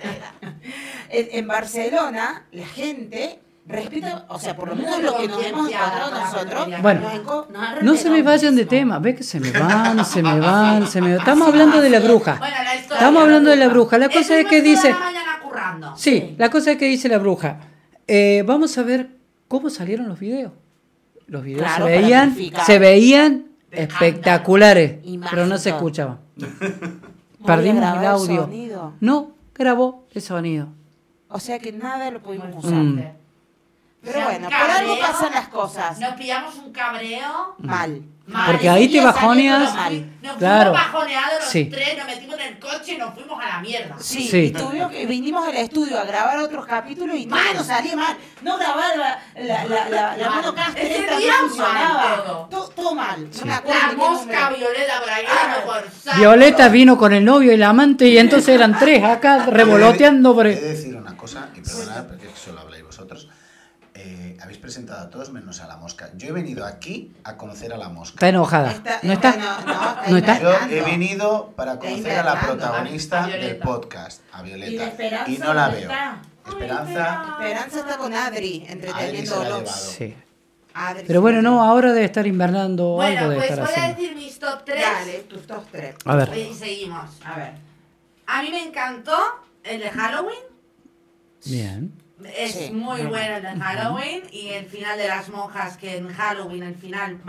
En Barcelona, la gente respeta, o sea, por lo menos lo que nos hemos encontrado nosotros. Bueno, nos han No se me respetado vayan de muchísimo. tema. Ve que se me van. Estamos hablando de la bruja. Bueno, la historia Estamos hablando de la bruja. La cosa es que Estuvimos dice... toda la mañana currando. Sí, la cosa es que dice la bruja. Vamos a ver cómo salieron los videos. Los videos Claro, se para veían verificar. espectaculares, Y pero no se mágico. escuchaban. No Perdimos había el grabado audio. sonido. No grabó el sonido. O sea que nada lo pudimos Muy usar. fuerte. Pero O sea, bueno, un por algo cabreo. pasan las cosas. Nos pillamos un cabreo. Mal. Porque ahí te Seguía bajoneas. saliendo mal. Nos Claro. fuimos bajoneados los Sí. tres, nos metimos en el coche y nos fuimos a la mierda. Sí, Sí. y vinimos al estudio a grabar otros capítulos y todo nos salía mal. No grabar la monocast Ese esta día no funcionaba. mal Todo mal. No me acuerdo La ni qué mosca número. violeta por ahí, por saco. Violeta vino con el novio y el amante y entonces eran tres acá revoloteando por He el... de decir una cosa, y perdonad porque solo habláis vosotros. habéis presentado a todos menos a la mosca. Yo he venido aquí a conocer a la mosca. Está enojada. ¿No está? ¿No está? Yo he venido para conocer a la invernando. protagonista A Violeta. del podcast, a ¿Y Violeta. de Esperanza Y no la dónde veo. está? Esperanza, Esperanza está con Adri, Adri se entreteniéndolo. la ha llevado. Sí. Adri Pero se bueno, la no, llevó. ahora debe estar invernando o algo Bueno, de pues estar voy a haciendo. decir mis top 3. Dale, tus top 3. A ver. Y seguimos. A ver. A mí me encantó el de Halloween. Bien. Es Sí. muy bueno el de Halloween. Y el final de las monjas, que en Halloween, al final,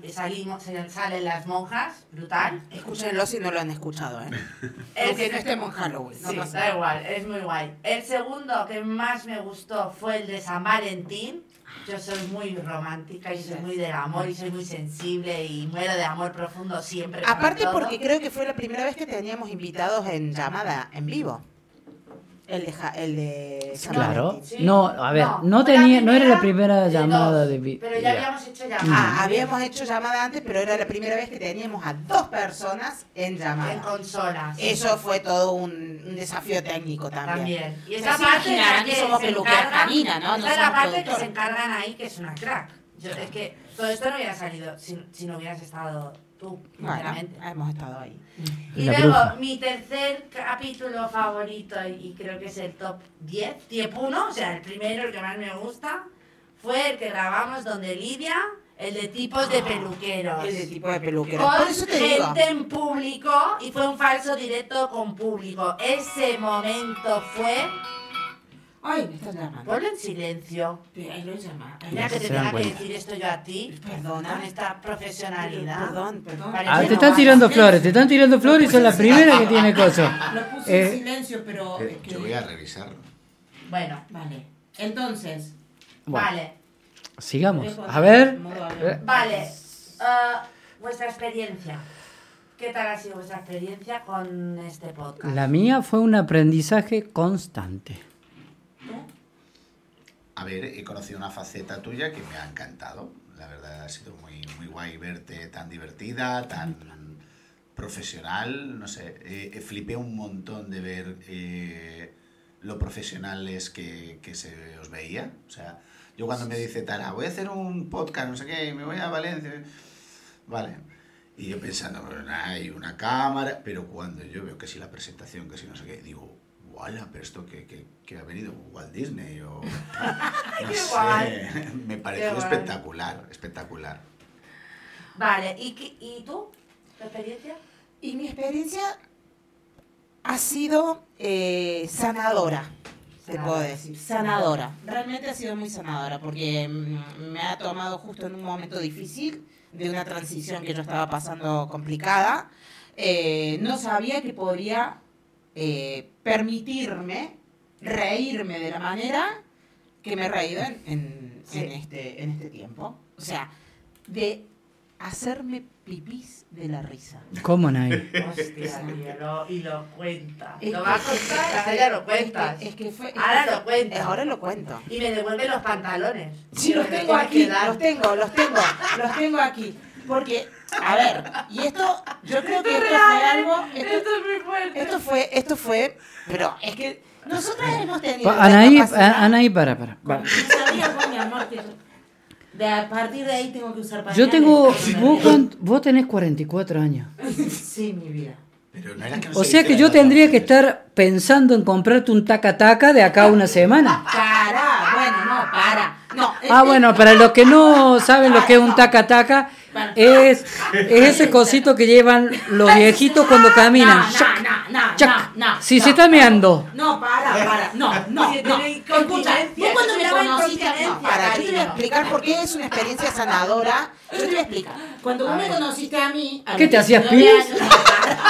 salen las monjas. Brutal. Escúchenlo si no lo han escuchado, ¿eh? Es- Aunque no estemos en Halloween. No Sí, pasa da nada. igual, es muy guay. El segundo que más me gustó fue el de San Valentín. Yo soy muy romántica y soy muy del amor y soy muy sensible y muero de amor profundo siempre. para Aparte todo. porque creo que fue la primera vez que teníamos invitados en llamada, en vivo. El de San Claro. Valentín. Sí. No, a ver, no fue la tenía, no era la primera primera de llamada dos, de Pero ya habíamos hecho llamada. Ah, habíamos hecho llamada antes, pero era la primera vez que teníamos a 2 personas en En llamada. consolas. Eso fue todo un desafío técnico también. También. Y O esa sea, se parte imaginarán es la que somos se peluqueras encargan- caninas, ¿no? No Esa es la somos parte que se productores. encargan ahí, que es una crack. Es que todo esto no hubiera salido si no hubieras estado tú, Bueno, sinceramente. hemos estado ahí. Y La luego, bruja. mi tercer capítulo favorito, y creo que es el top 10, Tiep 1, o sea, el primero, el que más me gusta, fue el que grabamos donde Lidia, el de tipos de peluqueros. Ese tipo de peluqueros. Con Por eso te digo. gente en público, y fue un falso directo con público. Ese momento fue... Ay, me estás llamando. Ponlo en silencio. Ahí lo llama. Ahí Mira lo- que te se dan tenga que cuenta. decir esto yo a ti, Perdona. con esta profesionalidad. Perdón. Parece Ah, te no están va. tirando flores, te están tirando flores y son la primera que tiene cosas. Lo puse en Eh, silencio, pero... es que- Yo voy a revisarlo. Bueno, Vale. Entonces... Bueno, vale. sigamos. A ver. Vale, vuestra experiencia. ¿Qué tal ha sido vuestra experiencia con este podcast? La mía fue un aprendizaje constante. A ver, he conocido una faceta tuya que me ha encantado. La verdad ha sido muy, muy guay verte tan divertida, tan profesional. No sé, flipé un montón de ver lo profesionales que se os veía. O sea, yo cuando me dice Tara, voy a hacer un podcast, no sé qué, me voy a Valencia. Vale. Y yo pensando, bueno, hay una cámara, pero cuando yo veo que si la presentación, que si no sé qué, digo, ¡wala! Pero esto que ha venido Walt Disney o... No Qué sé, guay. me pareció Qué guay. espectacular, espectacular. Vale, ¿y tú? ¿Tu experiencia? Y mi experiencia ha sido sanadora, te Sanadora. puedo decir. Sanadora. Realmente ha sido muy sanadora porque me ha tomado justo en un momento difícil de una transición que yo estaba pasando complicada. No sabía que podría permitirme reírme de la manera que me he reído en este tiempo. O sea, de hacerme pipís de la risa. ¿Cómo, Nay? Hostia, tío, y lo cuenta. Es ¿Lo que- vas a contar? Ahora ya lo cuentas. Es que fue, Ahora lo cuentas. Ahora lo cuento. Y me devuelve los pantalones. Sí, los me tengo tienes aquí, que dar. los tengo aquí. Porque, a ver, y esto, yo creo que esto fue algo, Esto es muy fuerte. esto fue, pero es que nosotros hemos tenido Anaí, la capacidad- Anaí, para. No sabías vos, mi amor, que a partir de ahí tengo que usar pañales. Yo tengo. Pero Vos tenés 44 años. Sí, mi vida. Pero no era que no O se sea que hiciera yo nada tendría que antes. estar pensando en comprarte un taca-taca de acá a una semana. Para, bueno, no, para. No, Ah, bueno, para los que no saben lo que es un taca-taca, es ese cosito que llevan los viejitos cuando caminan. Chac. Si se está meando. No, para, no. Si No. tiene Escucha, incontinencia, vos cuando se me llama conociste, incontinencia, no, para, yo te voy a cariño. explicar por qué es una experiencia sanadora. Yo te voy a explicar. Cuando vos me conociste a mí, a ¿Qué los te hacías 19 pis? años-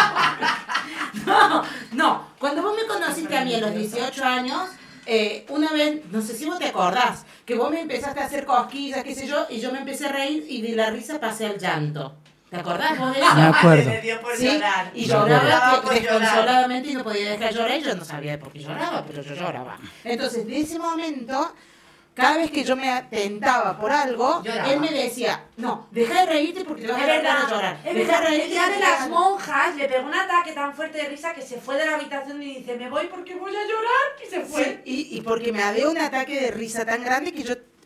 No, cuando vos me conociste a mí a los 18 años, una vez, no sé si vos te acordás, que vos me empezaste a hacer cosquillas, qué sé yo, y yo me empecé a reír y de la risa pasé al llanto. ¿Te acordás vos de eso? Me acuerdo. Me dio por Sí, llorar. y Me acuerdo. lloraba por llorar. desconsoladamente y no podía dejar de llorar y yo no sabía por qué lloraba, pero yo lloraba. Entonces, de ese momento, cada vez que yo me tentaba por algo, Lloraba. él me decía, no, deja de reírte porque te vas a Es largar verdad, a llorar. es Deja verdad. de El reírte día de porque las te vas monjas le pegó un ataque tan fuerte de risa que se fue de la habitación y dice, me voy porque voy a llorar, y se a-". fue. Sí, y porque me había un ataque de risa tan grande que yo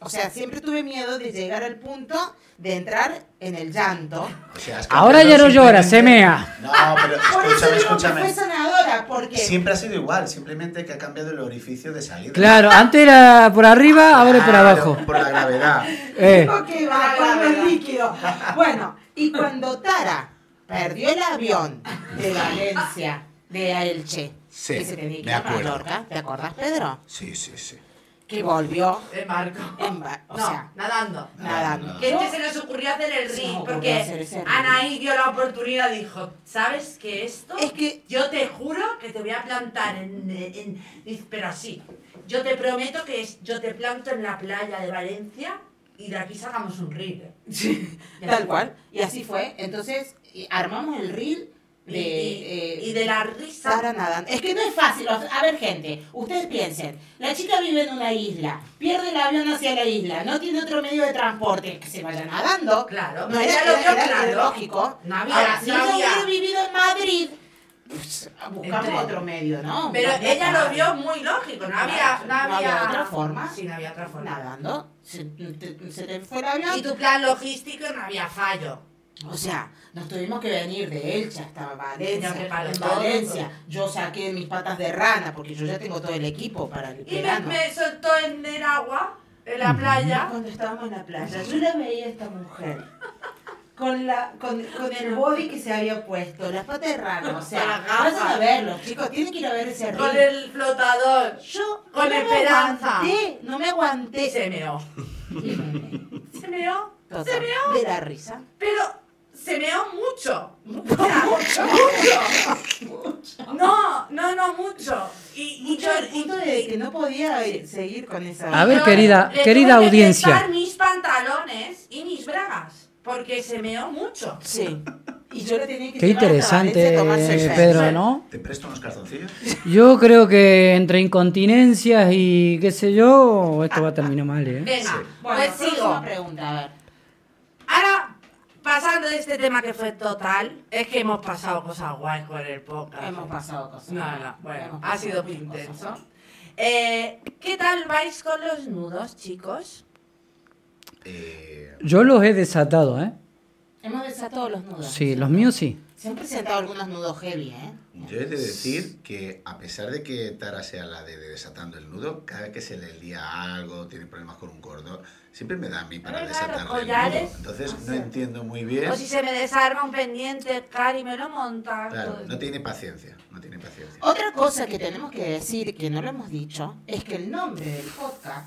O sea, siempre tuve miedo de llegar al punto de entrar en el llanto. O sea, has Ahora cambiado ya no llora, se simplemente- mea. No, pero Por eso digo que escúchame. fue sanadora, porque... Siempre ha sido igual, simplemente que ha cambiado el orificio de salida. Claro, antes era por arriba, ahora es por Claro, abajo. Por la gravedad. Digo que va con el líquido. Bueno, y cuando Tara perdió el avión de Valencia, de Elche, Sí, que se tenía que me ir a acuerdo. Mallorca, ¿te acordás, Pedro? Sí, sí, sí. Que volvió Marco. o No, sea, nadando. nadando. Que se nos ocurrió hacer el Se ring, me ocurrió porque hacer ese ring. Anaí dio la oportunidad y dijo, ¿sabes qué esto? Es que- yo te juro que te voy a plantar pero así, yo te prometo que yo te planto en la playa de Valencia y de aquí sacamos un reel. tal cual. Y así fue. Entonces, armamos el reel Y de la risa. Tara nadando. Es que no es fácil. A ver, gente, ustedes piensen. La chica vive en una isla, pierde el avión hacia la isla, no tiene otro medio de transporte, que se vaya nadando. Claro, no ella era, lo vio era claro. lógico. No había- Ahora, si no ella había- hubiera vivido en Madrid, pues, buscamos Entre- otro medio, ¿no? Pero No, ella no, lo vio muy lógico, no había No había otra forma. Sí, no había otra forma. Nadando, se te fue el avión. Y tu plan logístico no había fallo. O sea, nos tuvimos que venir de Elche hasta Valencia. Ya preparó En todo. Valencia. Yo saqué mis patas de rana porque yo ya tengo todo el equipo para el Y verano. me soltó en el agua, en la playa. Cuando estábamos en la playa, yo la veía a esta mujer con el body que se había puesto, las patas de rana. O sea, Con las gafas. vayan a verlo, chicos, tienen que ir a ver ese Con reel. el flotador. Yo con no esperanza. no me aguanté. Se meó. Se meó. Total, Se meó. de la risa. Pero se meó mucho. O sea, mucho. No, mucho. Y Mucho yo. al punto de que no podía seguir con esa... A ver, yo querida le querida tuve que audiencia. prestar mis pantalones y mis bragas. Porque se meó mucho. Sí. Y yo le tenía que Qué llevar hasta interesante, Valencia a tomarse el Pedro, ferry. ¿no? ¿Te presto unos calzoncillos? Yo creo que entre incontinencias y qué sé yo, esto va a terminar mal, ¿eh? Venga, Sí. Bueno, pues próxima sigo. pregunta, a ver. Ahora, pasando de este tema que fue total, es que hemos pasado cosas guays con el podcast. Hemos pasado cosas. No, bueno, Hemos ha pasado sido muy cosas. intenso. ¿Qué tal vais con los nudos, chicos? Yo los he desatado, ¿eh? Hemos desatado los nudos. Sí, los míos sí. Se han presentado algunos nudos heavy, ¿eh? Yo he de decir que a pesar de que Tara sea la de desatando el nudo, cada vez que se le lía algo, tiene problemas con un cordón, siempre me da a mí para Pero desatarle claro, el collares. nudo. Entonces no entiendo muy bien. O si se me desarma un pendiente, Cari me lo monta. Claro, todo. no tiene paciencia, no tiene paciencia. Otra cosa que tenemos que decir, que no lo hemos dicho, es que el nombre del podcast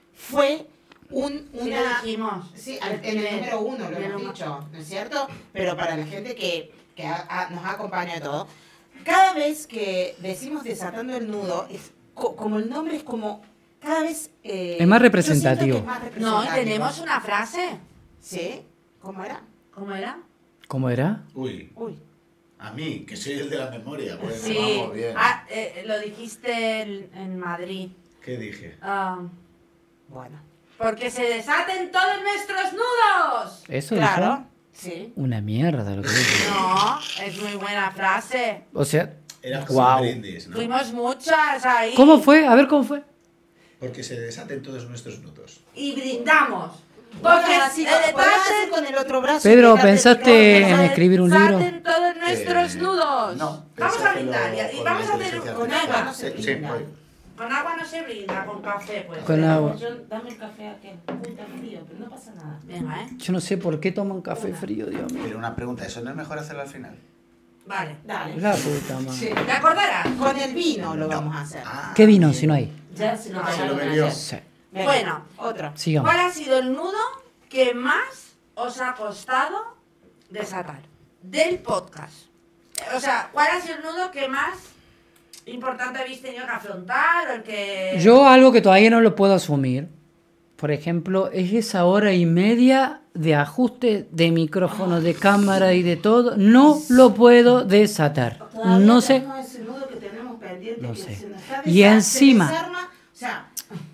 fue Sí, una... lo dijimos. Sí, en el número 1 lo hemos dicho, ¿no es cierto? Pero para la gente que nos acompaña de todo, cada vez que decimos desatando el nudo, es como el nombre es como cada vez... Es más representativo. yo siento que es más No, y representativo. tenemos una frase. ¿Sí? ¿Cómo era? ¿Cómo era? ¿Cómo era? Uy, Uy. a mí, que soy el de la memoria. Bueno, Sí. vamos bien. Lo dijiste en Madrid. ¿Qué dije? Ah, Bueno. porque se desaten todos nuestros nudos. ¿Eso Claro. dijo? Sí. Una mierda lo que dijo. No, es muy buena frase. O sea, Era como Guau. un brindis, ¿no? Fuimos muchas ahí. ¿cómo fue? A ver cómo fue. Porque se desaten todos nuestros nudos. Y brindamos. Porque Porque así, se hacer con el otro brazo. Pedro, y pegarte ¿pensaste el en codo. escribir un libro? desaten todos nuestros nudos. No, Vamos pensé a hacerlo brindar. Y con vamos la a hacer inteligencia con artificial. agua. no se Sí, brinda. voy. Con agua no se brinda, con café pues. Con agua. Dame el café a aquel. Puta frío, pero no pasa nada. Venga, Yo no sé por qué toman café frío, Dios mío. Pero una pregunta, ¿eso no es mejor hacerlo al final? Vale. Dale. La puta madre. Sí. ¿Te acordarás? Con el vino lo vamos a hacer. Ah, ¿Qué vino si no hay? Ya se lo Ah, se tomaron lo bebió. ayer. Sí. Venga, Bueno. Otro. Sigamos. ¿Cuál ha sido el nudo que más os ha costado desatar del podcast? O sea, ¿cuál ha sido el nudo que más importante habéis tenido que afrontar o el que... Yo algo que todavía no lo puedo asumir, por ejemplo, es esa hora y media de ajuste de micrófono, de cámara y de todo. No lo puedo desatar. Todavía No sé. tenemos ese nudo que tenemos pendiente No que sé. se nos está Y encima- se desarma, o sea,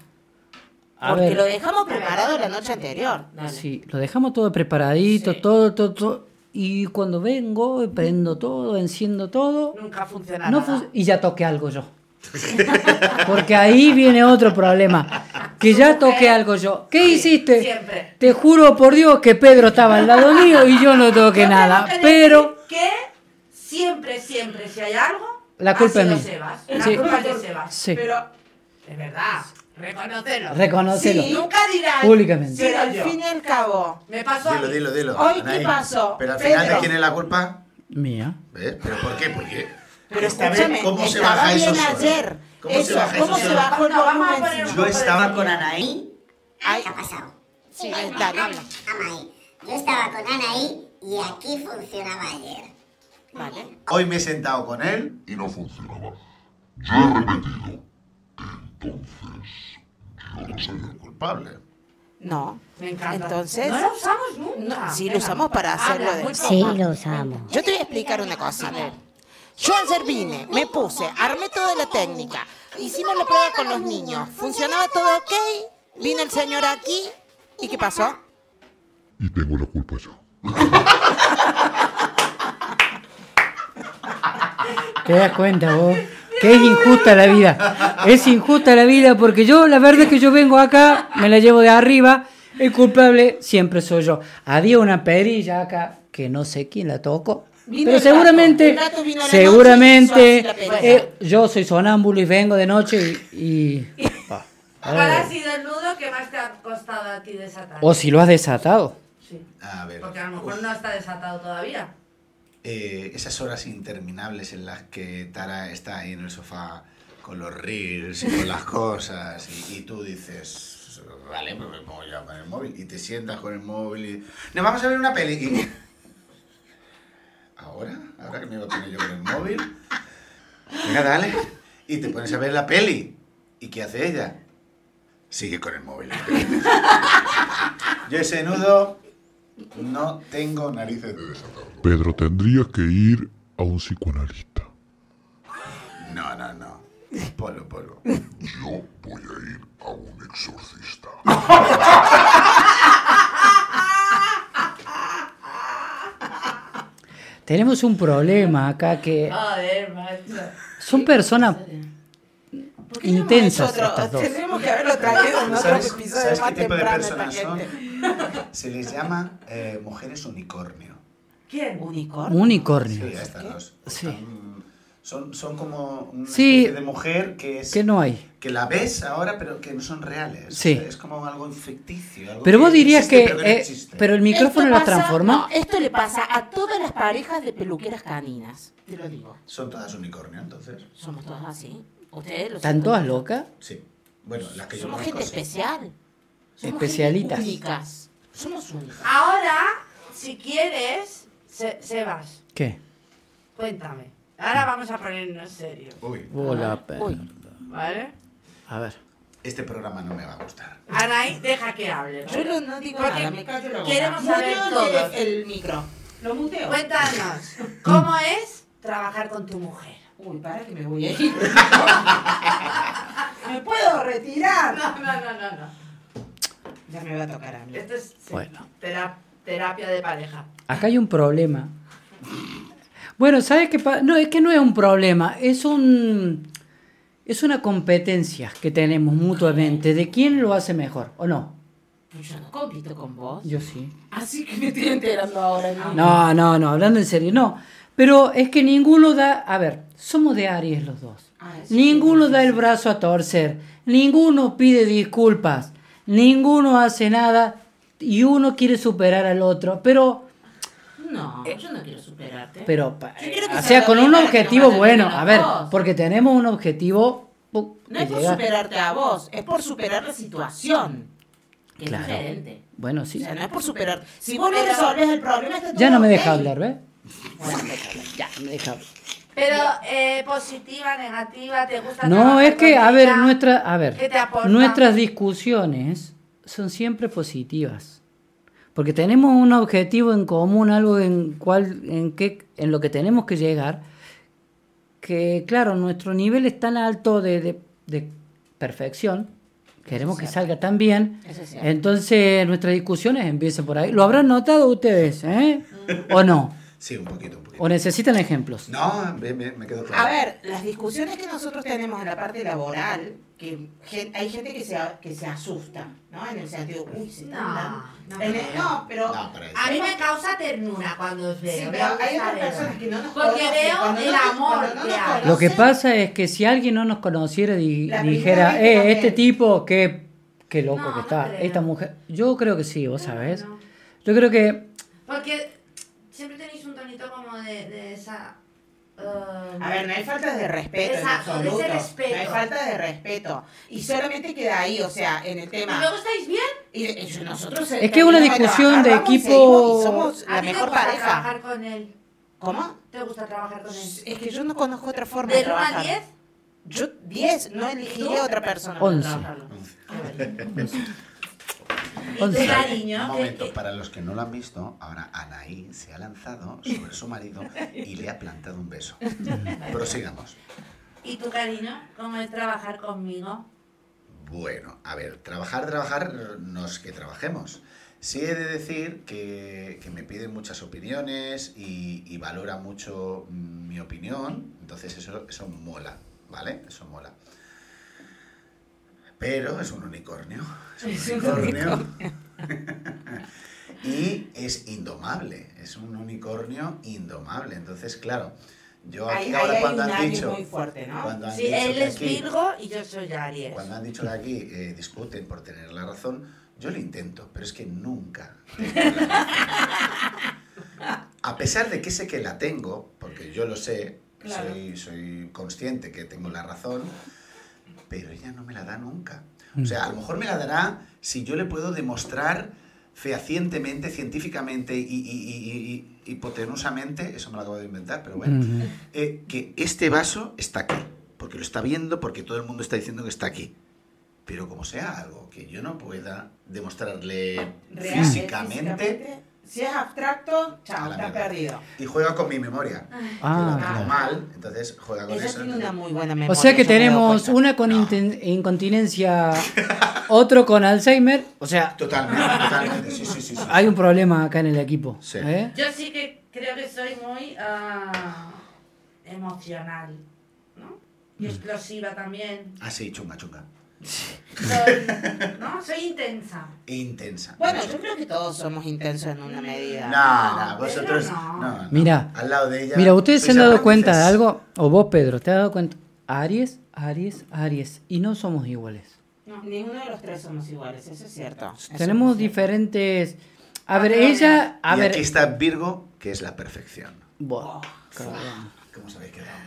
A porque ver. lo dejamos preparado la noche anterior. Dale. Sí, lo dejamos todo preparadito, Sí. todo. Y cuando vengo, prendo todo, enciendo todo. Nunca funciona No nada. y ya toqué algo yo. Porque ahí viene otro problema. que ya toqué algo yo. ¿Qué hiciste? Siempre. Te juro por Dios que Pedro estaba al lado mío y yo no toqué Yo nada. tengo que Pero decir que siempre, si hay algo, la culpa ha es sido mía. Sebas. Sí. La culpa es de Sebas. Sí. Pero, de verdad, reconócelo. Reconócelo. Sí. Nunca dirás. Públicamente. Pero al yo. fin y al cabo, Me pasó a mí. Dilo. Hoy, ¿qué Anaí. pasó? Pero al final, Pedro. ¿de quién es la culpa? Mía. ¿Ves? ¿Pero por qué? ¿Por qué? pero Esta vez, escúchame, ¿cómo se estaba baja bien eso solo? ayer. ¿Cómo se Eso, baja ¿cómo eso se solo? bajó el No, vamos a volumen? poner un Yo poco de estaba sonido. con Anaí. Ay, ¿Qué ha pasado? sí, dale, habla. Amaí. Yo estaba con Anaí y aquí funcionaba ayer. Vale. Hoy me he sentado con él. y no funcionaba. Yo he repetido. Entonces, yo no soy el Culpable. No. Me encanta. Entonces, No lo usamos nunca. no, sí, lo Venga, usamos para hacerlo habla, de- muy Sí, poco. lo usamos. yo te voy a explicar una cosa. Yo ayer vine, me puse, armé toda la técnica, hicimos la prueba con los niños, funcionaba todo ok, vino el señor aquí, ¿y qué pasó? Y tengo la culpa yo. ¿Te das cuenta vos? Que es injusta la vida. Es injusta la vida porque yo, la verdad es que yo vengo acá, me la llevo de arriba, el culpable siempre soy yo. Había una perilla acá que no sé quién la tocó. Vino Pero el gato. seguramente, El gato vino a la seguramente, noche y hizo así la perilla. yo soy sonámbulo y vengo de noche ¿Cuál ha sido el nudo que más te ha costado a ti desatar? o si lo has desatado. Sí. A ver. Porque a lo mejor no está desatado todavía. Esas horas interminables en las que Tara está ahí en el sofá con los reels y con las cosas y tú dices, vale, pues me pongo ya con el móvil y te sientas con el móvil y... Nos vamos a ver una peli y... ¿Ahora que me iba a poner yo con el móvil? Venga, dale. Y te pones a ver la peli. ¿Y qué hace ella? Sigue con el móvil. Yo ese nudo no tengo narices de desatar. Pedro, tendrías que ir a un psicoanalista. No. Polo. Yo voy a ir a un exorcista. Tenemos un problema acá que Joder, macho. son personas ¿Por qué no hemos intensas hecho otro? estas dos. Tendríamos que haberlo traído en otro ¿Sabes episodio qué más tipo de temprano personas esta son? gente. Se les llama mujeres unicornio. ¿Quién? ¿Unicornio? Unicornio. Sí, a estas dos. Sí. Son como una Sí. especie de mujer que es... Que no hay. Que la ves ahora, pero que no son reales. Sí. O sea, es como algo ficticio. Algo Pero vos dirías existe, que... pero no existe. pero el micrófono Esto la pasa- transformó. No, esto le pasa a todas las parejas de peluqueras caninas. Te lo digo. Son todas unicornio, entonces. Somos todas así. Ustedes lo ¿Están saben. todas locas? Sí. Bueno, las que yo Somos conozco, gente sí. especial. Somos Especialitas. gente únicas. Somos únicas. Ahora, si quieres, Sebas, ¿Qué? cuéntame. Ahora vamos a ponernos serios, Uy, Hola, Uy. ¿vale? A ver. este programa no me va a gustar. Anaí, deja que hable. ¿no? Yo no digo Porque nada, me callo la boca. queremos saber Muteo todos. el micro. Lo muteo. Cuéntanos, ¿cómo es trabajar con tu mujer? Uy, para que me voy a ir. ¿Me puedo retirar? No. Ya me va a tocar a mí. Esto es Bueno. terapia de pareja. Acá hay un problema. Bueno, ¿sabes qué pasa? No, es que no es un problema. Es una competencia que tenemos mutuamente de quién lo hace mejor, ¿o no? Pues yo no compito con vos. Yo sí. Así que me estoy enterando ahora. ¿No? No, hablando en serio, no. Pero es que ninguno da... A ver, somos de Aries los dos. Ah, sí, Ninguno sí, da sí. el brazo a torcer. Ninguno pide disculpas. Ninguno hace nada y uno quiere superar al otro. Pero No, yo no quiero superarte. Pero, quiero que o se sea, haga con bien un para que objetivo nos vaya bien bueno. a los A ver, dos. porque tenemos un objetivo No que es por llega- superarte a vos, es por superar la situación. Que Claro. es diferente. Bueno, O sí. sea, no es por superar. Si vos no resolves el problema, está todo Ya no me deja ok. hablar, ¿ves? Bueno, me deja hablar. Ya, me deja hablar. Pero, positiva, negativa, ¿te gusta No, trabajar es que, con a ver, ella? ¿Qué te aporta? nuestras discusiones son siempre positivas. Porque tenemos un objetivo en común, algo en lo que tenemos que llegar, que claro, nuestro nivel es tan alto de perfección, queremos que salga tan bien, Eso es cierto. entonces nuestras discusiones empiezan por ahí. ¿Lo habrán notado ustedes, ¿O no? Sí, un poquito. ¿O necesitan ejemplos? No, bien, me quedo claro. A ver, las discusiones que nosotros tenemos en la parte laboral, que hay gente que se asusta, ¿no? En el sentido, uy, se están dando. No, pero No, para eso. A mí me causa ternura cuando os veo. sí, me pero hay gusta otras verlo. personas que no nos Porque conocen, veo cuando el no nos- amor cuando no que nos hay. conocen, Lo que pasa es que si alguien no nos conociera y La dijera, primera vez que nos este ven. tipo, qué loco No, que no está, creo. esta mujer. Yo creo que sí, vos sabés. No. Yo creo que Porque siempre tenéis un tonito como de esa... A ver, no hay falta de respeto en Exacto, de ese absoluto. respeto. No hay falta de respeto. Y solamente queda ahí, o sea, en el ¿Y tema. luego estáis bien? Y nosotros Es que una discusión de vamos y equipo- seguimos y somos ¿A la ti te mejor gusta pareja. trabajar con él? ¿Cómo? ¿Te gusta trabajar con él? Es que yo no conozco otra forma de ¿Del 1 al trabajar. 10? Yo 10, no elegiría otra persona. 11. para trabajarlo. ¿Y tu 11. cariño? Un momento, para los que no lo han visto, ahora Anaí se ha lanzado sobre su marido y le ha plantado un beso. Prosigamos. ¿Y tu cariño? ¿Cómo es trabajar conmigo? Bueno, a ver, trabajar no es que trabajemos. Sí he de decir que me piden muchas opiniones y valora mucho mi opinión, entonces eso mola, ¿vale? Eso mola. Pero es un unicornio. Es un unicornio. Y es indomable, es un unicornio indomable. Entonces, claro, yo aquí Ahí ahora hay cuando un han Aries dicho... muy fuerte, ¿no? Cuando han Sí, dicho él que es aquí- Virgo y yo soy Aries. Cuando han dicho que aquí discuten por tener la razón, yo lo intento, pero es que nunca tengo la razón. A pesar de que sé que la tengo, porque yo lo sé, Claro. soy consciente que tengo la razón, pero ella no me la da nunca. O sea, a lo mejor me la dará si yo le puedo demostrar fehacientemente, científicamente y hipotenusamente, eso me lo acabo de inventar, pero bueno, que este vaso está aquí, porque lo está viendo, porque todo el mundo está diciendo que está aquí. Pero como sea algo que yo no pueda demostrarle Real, físicamente, si es abstracto, a chao, la está mierda. perdido. Y juega con mi memoria, que Ah, la tengo claro. mal, entonces juega con Ella eso. tiene una muy buena memoria. O sea que yo me he dado tenemos cuenta. una con incontinencia, otro con Alzheimer. O sea, Totalmente, sí. hay un problema acá en el equipo. Sí. ¿eh? Yo sí que creo que soy muy emocional, ¿no? Y explosiva también. Ah, sí, chunga. Soy intensa. Intensa. Bueno, yo creo que todos somos intensos en una medida. No, vosotros... pero no. No. Mira, Al lado de ella... Mira, ¿ustedes se han sois dado cuenta de aprendices. algo? O vos, Pedro, ¿te has dado cuenta? Aries. Y no somos iguales. No, ninguno de los tres somos iguales, eso es cierto. Eso Tenemos es cierto. diferentes... A ver, ella... A Y ver... aquí está Virgo, que es la perfección. Buah, cabrón. ¿Cómo os habéis quedado?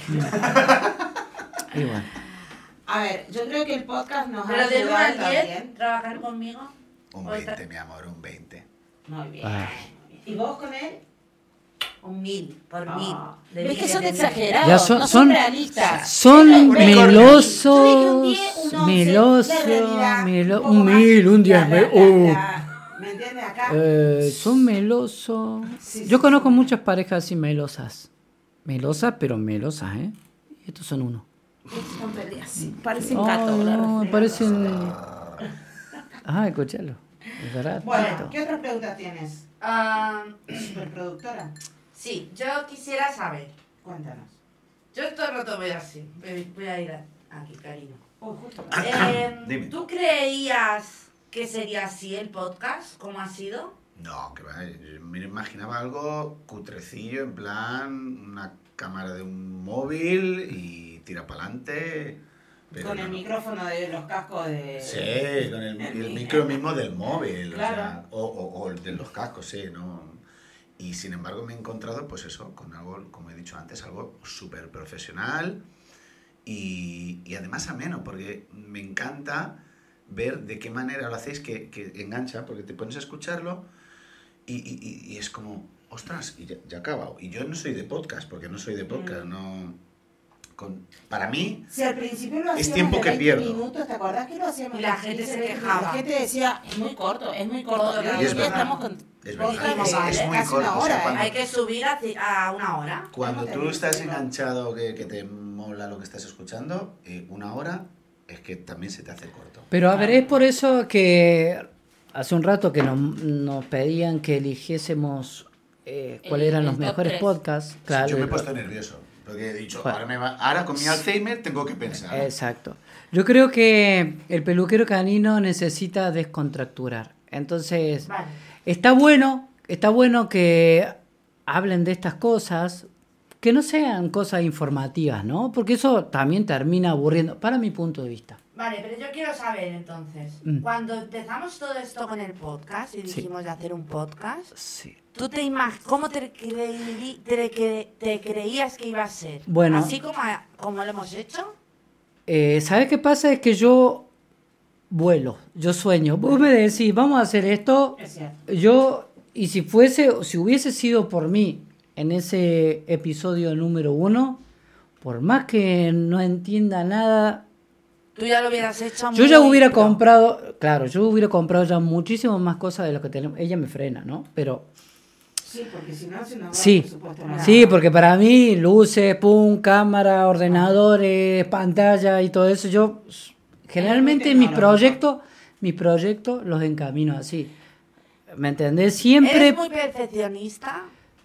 Y bueno. A ver, yo creo que el podcast nos ha Pero del 1 ayudado al 10, también. trabajar conmigo. Un O está- 20, mi amor, un 20. Muy bien. Ah. ¿Y vos con él? Un 1000 por 1000. Ah. Es que son exagerados, Ya no son son realistas. Son Yo dije un melosos, 10, un 11, melosos, la realidad, melo- poco un más. 1000, un 10. ¿Me entiendes acá? Son melosos. Sí, Yo sí, conozco sí. muchas parejas así melosas. Melosas, pero melosas, ¿eh? Y estos son uno. Están perdidas, sí. Parecen gatos. Oh, ¿verdad? parecen... Ah, escúchalo. Es verdad. Bueno, Tito. ¿qué otras preguntas tienes? Ah, Superproductora, sí, yo quisiera saber. cuéntanos. Yo todo el rato voy así. Voy a ir aquí, cariño. Justo. Dime. ¿Tú creías que sería así el podcast? ¿Cómo ha sido? No, que va, yo me imaginaba algo cutrecillo, en plan una cámara de un móvil y tira para adelante. Con el micrófono de los cascos de... Sí, con el micro mismo del móvil, Claro. o el de los cascos, sí, ¿no? Y sin embargo me he encontrado, pues eso, con algo, como he dicho antes, algo súper profesional y además ameno, porque me encanta ver de qué manera lo hacéis, que engancha, porque te pones a escucharlo y es como, ostras, y ya ha acabado. Y yo no soy de podcast, porque no soy de podcast, no... para mí, Si al principio lo hacíamos tiempo de que 20 pierdo. minutos, ¿te acordás que lo hacíamos? Y la de gente 15, se 20? quejaba. La gente decía, es muy corto. Todo Y el hoy rato. en Y es día verdad. estamos con Es verdad. podcast de Es muy casi corto, una o sea, hora, cuando- Hay que subir a 1 hora. cuando ¿Cómo te tú digo? estás enganchado, que te mola lo que estás escuchando, 1 hora es que también se te hace corto. Pero a ver, es por eso que hace un rato que nos pedían que eligiésemos cuáles eran los el top mejores 3. podcasts. Claro, Yo me he el- puesto nervioso. Porque he dicho, Bueno. ahora con mi Alzheimer tengo que pensar. Exacto. Yo creo que el peluquero canino necesita descontracturar. Entonces, Vale. está bueno que hablen de estas cosas, que no sean cosas informativas, ¿no? Porque eso también termina aburriendo, para mi punto de vista. Vale, pero yo quiero saber entonces, cuando empezamos todo esto con el podcast y Sí. dijimos de hacer un podcast, Sí. ¿tú cómo te creías que iba a ser? Bueno. ¿Así como lo hemos hecho? ¿Sabes qué pasa? Es que yo vuelo, yo sueño. Vos me decís, vamos a hacer esto. Es cierto. Yo, y si hubiese sido por mí en ese episodio número 1, por más que no entienda nada, Tú ya lo hubieras hecho yo ya muy hubiera pro. comprado, claro, yo hubiera comprado ya muchísimas más cosas de lo que tenemos. Ella me frena, ¿no? Pero Sí, porque si no, se nos va el sí, presupuesto a la sí, porque para mí luces, pum, cámara, ordenadores, pantalla y todo eso, yo generalmente muy mis proyectos los encamino así. ¿Me entendés? Siempre, ¿Eres muy perfeccionista?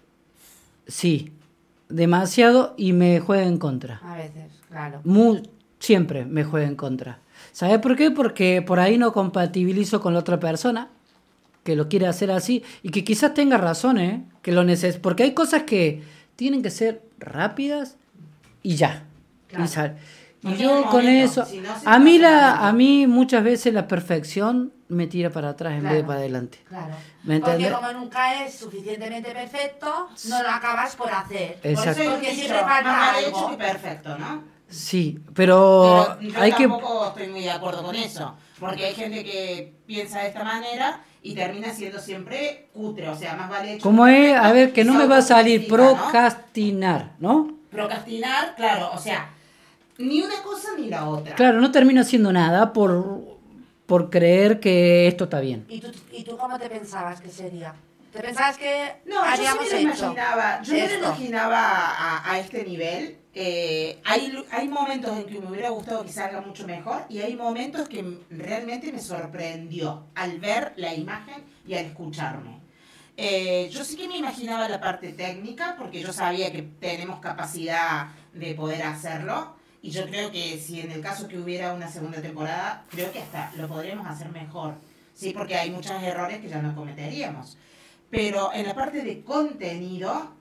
sí, demasiado y me juega en contra. A veces, claro. Siempre me juega en contra. ¿Sabes por qué? Porque por ahí no compatibilizo con la otra persona que lo quiere hacer así y que quizás tenga razón, ¿eh? Que lo porque hay cosas que tienen que ser rápidas y ya. Claro. Y Porque yo en el con momento, eso, si no se a mí pasa a mí muchas veces la perfección me tira para atrás en vez de Claro. para adelante. Claro. ¿Me Porque entendés? como nunca es suficientemente perfecto, no lo acabas por hacer. Exacto. Porque siempre falta más mal algo. hecho que perfecto, ¿no? Sí, pero Pero yo hay que tampoco estoy muy de acuerdo con eso, porque hay gente que piensa de esta manera y termina siendo siempre cutre, o sea, más vale hecho como que es, a perfecto, ver, que no y me va a salir autojustifica, ¿no? procrastinar, ¿no? Procrastinar, claro, o sea, ni una cosa ni la otra. Claro, no termino haciendo nada por creer que esto está bien. ¿Y tú cómo te pensabas que sería? ¿Te pensabas que No, yo sí haríamos me lo hecho imaginaba, yo no me esto? lo imaginaba a este nivel. Hay momentos en que me hubiera gustado que salga mucho mejor y hay momentos que realmente me sorprendió al ver la imagen y al escucharme. Yo sí que me imaginaba la parte técnica porque yo sabía que tenemos capacidad de poder hacerlo y yo creo que si en el caso que hubiera una segunda temporada, creo que hasta lo podríamos hacer mejor, sí, porque hay muchos errores que ya no cometeríamos. Pero en la parte de contenido,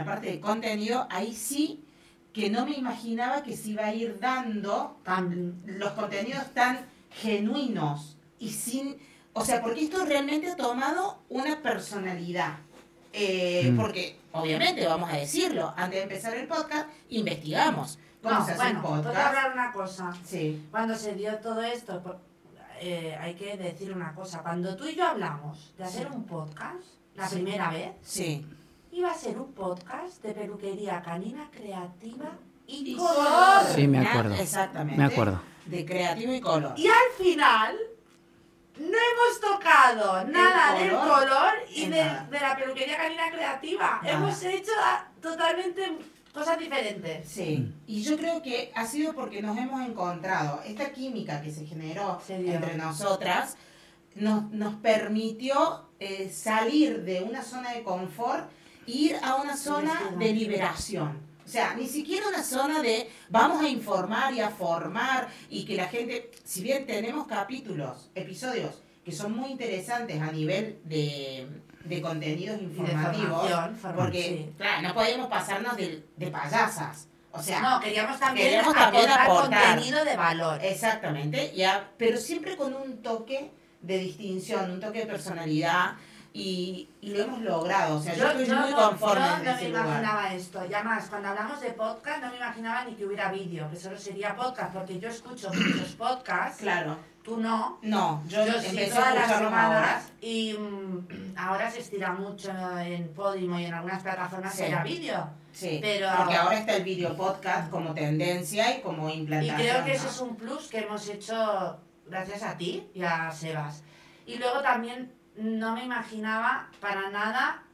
ahí sí que no me imaginaba que se iba a ir dando los contenidos tan genuinos y sin, o sea, porque esto realmente ha tomado una personalidad. Porque, obviamente, vamos a decirlo, antes de empezar el podcast, investigamos cómo No, se hace bueno, un puedo podcast. hablar una cosa. Sí, Cuando se dio todo esto, hay que decir una cosa. Cuando tú y yo hablamos de hacer un podcast, la primera vez, sí. iba a ser un podcast de peluquería canina creativa y Y color. Sí, me acuerdo. Exactamente. Me acuerdo. De creativo y color. Y al final no hemos tocado nada del color, color y en de nada. la peluquería canina creativa. Nada. Hemos hecho totalmente cosas diferentes. Sí, y yo creo que ha sido porque nos hemos encontrado. Esta química que se generó Se dio. entre nosotras nos permitió salir de una zona de confort e ir a una zona de liberación. O sea, ni siquiera una zona de vamos a informar y a formar y que la gente, si bien tenemos episodios que son muy interesantes a nivel de contenidos informativos, porque sí. claro, no podemos pasarnos de payasas. O sea, No, queríamos también aportar aportar contenido de valor. Exactamente, pero siempre con un toque de distinción, un toque de personalidad y lo hemos logrado. O sea, yo estoy muy conforme yo en no ese me lugar. imaginaba esto. Y además, cuando hablamos de podcast, no me imaginaba ni que hubiera vídeo, que solo sería podcast, porque yo escucho muchos podcasts, Claro. tú no. No, yo Sí, empecé todas a las escucharlos ahora. semanas y ahora se estira mucho en Podimo y en algunas plataformas Sí. que era vídeo. Sí, Pero- porque ahora está el video podcast como tendencia y como Y implantación. creo que ¿no? eso es un plus que hemos hecho gracias a ti y a Sebas. Y luego también no me imaginaba para nada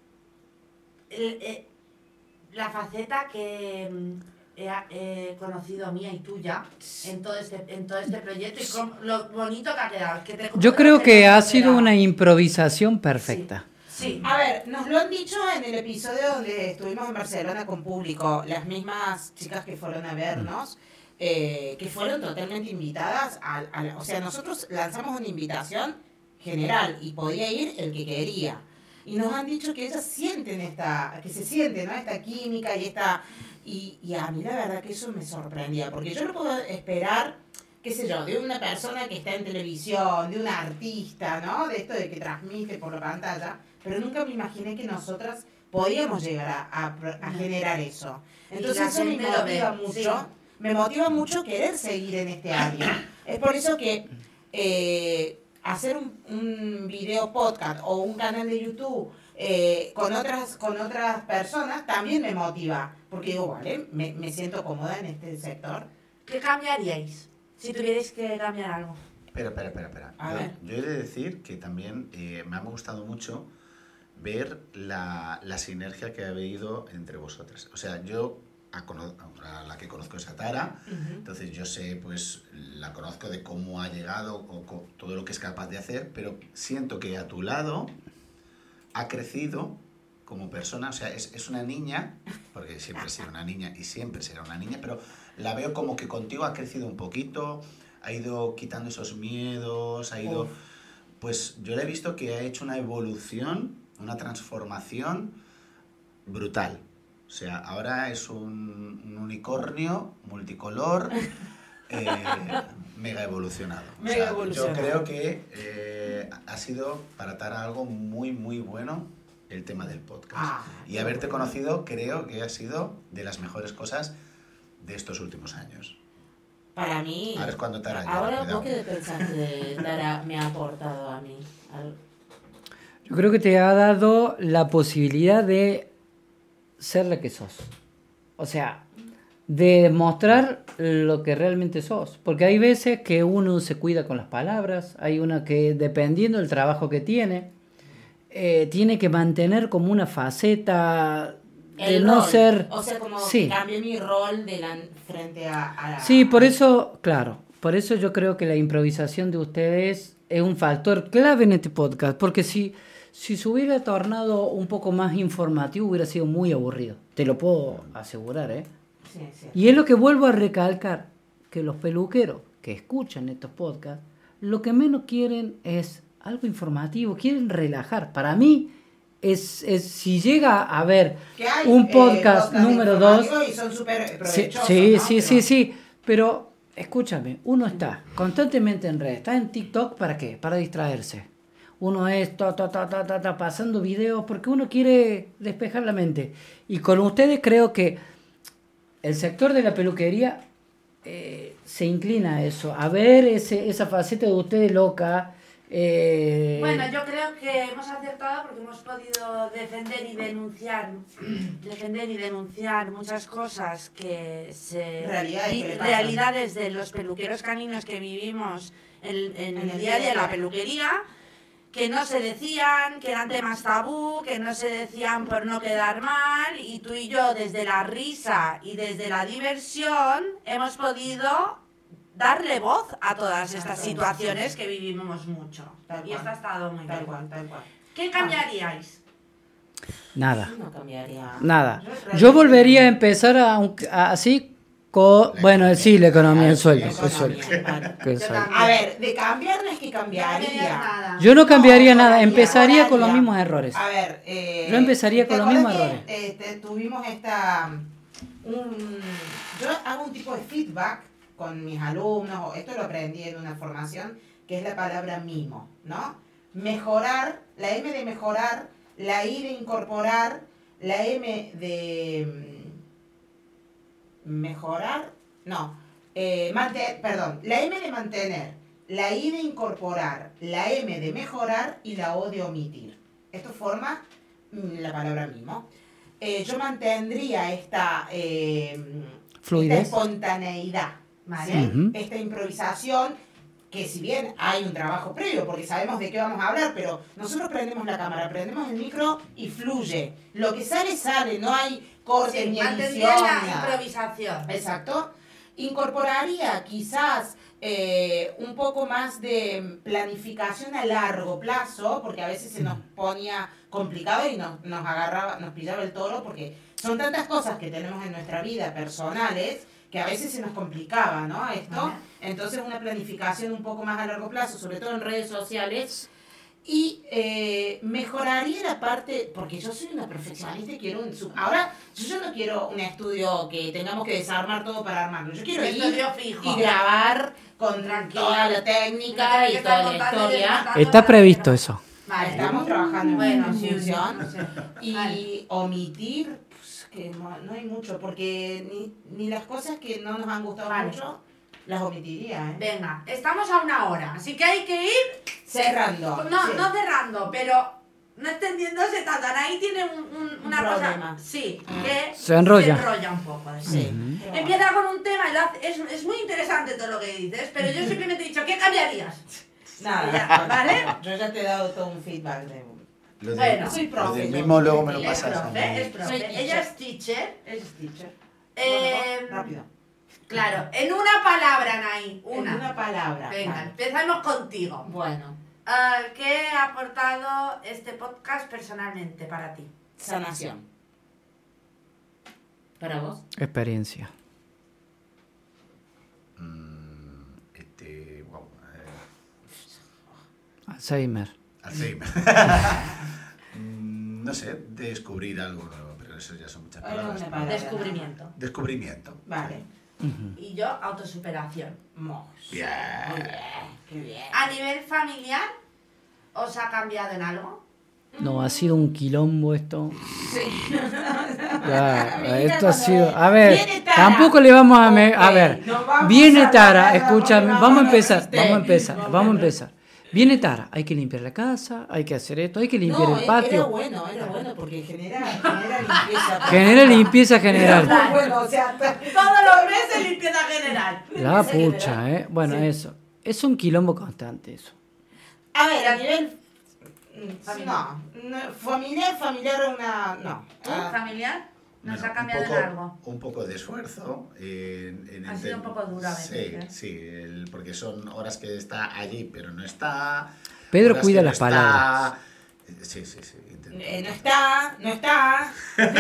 la faceta que he conocido mía y tuya en todo este proyecto y lo bonito que ha quedado. Yo creo que ha sido una improvisación perfecta. Sí. A ver, nos lo han dicho en el episodio donde estuvimos en Barcelona con público, las mismas chicas que fueron a vernos, que fueron totalmente invitadas o sea, nosotros lanzamos una invitación general y podía ir el que quería. Y nos han dicho que ellas sienten que se siente, ¿no? Esta química y a mí la verdad que eso me sorprendía, porque yo no puedo esperar, qué sé yo, de una persona que está en televisión, de una artista, ¿no? De esto de que transmite por la pantalla, pero nunca me imaginé que nosotras podíamos llegar a generar eso. Entonces eso me motiva mucho, sí. Me motiva mucho querer seguir en este área. Es por eso que hacer un video podcast o un canal de YouTube con otras personas también me motiva, porque digo, vale, me siento cómoda en este sector. ¿Qué cambiaríais si tuvierais que cambiar algo? Espera. A ver. Yo he de decir que también me ha gustado mucho ver la sinergia que ha habido entre vosotras. O sea, yo a la que conozco es a Tara, entonces yo sé, pues la conozco de cómo ha llegado o todo lo que es capaz de hacer, pero siento que a tu lado ha crecido como persona. O sea, es una niña, porque siempre ha sido una niña y siempre será una niña, pero la veo como que contigo ha crecido un poquito, ha ido quitando esos miedos, ha ido... Pues yo le he visto que ha hecho una evolución, una transformación brutal. O sea, ahora es un unicornio multicolor, mega evolucionado. Yo creo que ha sido para Tara algo muy, muy bueno el tema del podcast. Y haberte conocido creo que ha sido de las mejores cosas de estos últimos años. Para mí... Ahora es cuando Tara llega, Ahora cuidado. vos qué pensás de Tara me ha aportado a mí. Yo creo que te ha dado la posibilidad de ser la que sos. O sea, de mostrar lo que realmente sos. Porque hay veces que uno se cuida con las palabras, hay una que dependiendo del trabajo que tiene que mantener como una faceta de El no rol. ser... O sea, como Sí. que cambié mi rol frente a la... Sí, por eso, claro, por eso yo creo que la improvisación de ustedes es un factor clave en este podcast, porque si se hubiera tornado un poco más informativo hubiera sido muy aburrido, te lo puedo asegurar, ¿eh? Sí, sí. Y es lo que vuelvo a recalcar, que los peluqueros que escuchan estos podcasts, lo que menos quieren es algo informativo, quieren relajar. Para mí, es si llega a haber Que hay, un podcast número 2... informativos y son súper provechosos, Sí, pero escúchame, uno está constantemente en redes, está en TikTok, ¿para qué? Para distraerse. Uno es pasando videos porque uno quiere despejar la mente. Y con ustedes creo que el sector de la peluquería se inclina a eso, a ver esa faceta de ustedes loca. Bueno, yo creo que hemos acertado porque hemos podido defender y denunciar muchas cosas que realidades de los peluqueros caninos que vivimos en el día a día de la peluquería, que no se decían, que eran temas tabú, que no se decían por no quedar mal, y tú y yo desde la risa y desde la diversión hemos podido darle voz a todas estas situaciones que vivimos mucho. Y esto ha estado muy bien. Tal cual. ¿Qué cambiaríais? Nada. No cambiaría. Nada. Yo volvería a empezar así con... Bueno, sí, la economía, el sueldo. A ver, de cambiar no es que cambiaría. Nada. Yo no cambiaría nada, cambiaría, empezaría con los cambiaría. mismos errores. A ver, Yo empezaría con ¿te los mismos acuerdas que, tuvimos yo hago un tipo de feedback con mis alumnos, esto lo aprendí en una formación, que es la palabra mimo, ¿no? Mejorar, la M de mejorar, la I de incorporar, la M de mejorar, no, la M de mantener, la I de incorporar, la M de mejorar y la O de omitir. Esto forma la palabra mimo. Yo mantendría esta Fluidez. espontaneidad, ¿vale? Uh-huh. Esta improvisación, que si bien hay un trabajo previo, porque sabemos de qué vamos a hablar, pero nosotros prendemos la cámara, prendemos el micro y fluye. Lo que sale, sale, no hay corte ni edición. Mantendría la nada. improvisación. Exacto. Incorporaría quizás un poco más de planificación a largo plazo, porque a veces se nos ponía complicado y nos pillaba el toro, porque son tantas cosas que tenemos en nuestra vida personales que a veces se nos complicaba, ¿no? Esto. Entonces una planificación un poco más a largo plazo, sobre todo en redes sociales. Y mejoraría la parte, porque yo soy una profesionista y quiero ahora, yo no quiero un estudio que tengamos que desarmar todo para armarlo. Yo quiero ir y grabar con toda la técnica y toda la historia. Está previsto eso. Vale, estamos trabajando en función. Y omitir, pues, que no hay mucho, porque ni las cosas que no nos han gustado mucho las omitiría. Venga, estamos a 1 hora, así que hay que ir cerrando. No cerrando, pero no extendiéndose tanto. Ahí tiene una problema. Cosa, que se enrolla un poco. Empieza con un tema y es muy interesante todo lo que dices, pero yo simplemente he dicho, ¿qué cambiarías? Nada, ¿vale? Yo ya te he dado todo un feedback de... Bueno, soy profe. Lo del mismo luego me lo pasas. Es profe. Ella es teacher. Rápido. Claro, en una palabra, Anaí. En una palabra. Venga, empezamos contigo. Bueno. ¿Qué ha aportado este podcast personalmente para ti? Sanación. ¿Para vos? Experiencia. Alzheimer. No sé, descubrir algo nuevo, pero eso ya son muchas palabras. Descubrimiento. Vale. Y yo, autosuperación. Bien. Qué bien. A nivel familiar, ¿os ha cambiado en algo? No, ha sido un quilombo esto. Sí. Claro, esto ha sido... A ver, tampoco le vamos a... A ver, viene Tara, escúchame, vamos a empezar. Viene Tara, hay que limpiar la casa, hay que hacer esto, hay que limpiar el patio. Era bueno, porque genera limpieza. Genera limpieza general. Bueno, o sea, todos los meses limpieza general. La pucha, Bueno, sí. Eso. Es un quilombo constante eso. A ver, a nivel... familiar una... No. ¿Familiar? ¿Nos ha cambiado en algo? Un poco de esfuerzo. Ha sido un poco duro a veces. Sí, porque son horas que está allí, pero no está. Pedro cuida las palabras. Sí. No está. No está.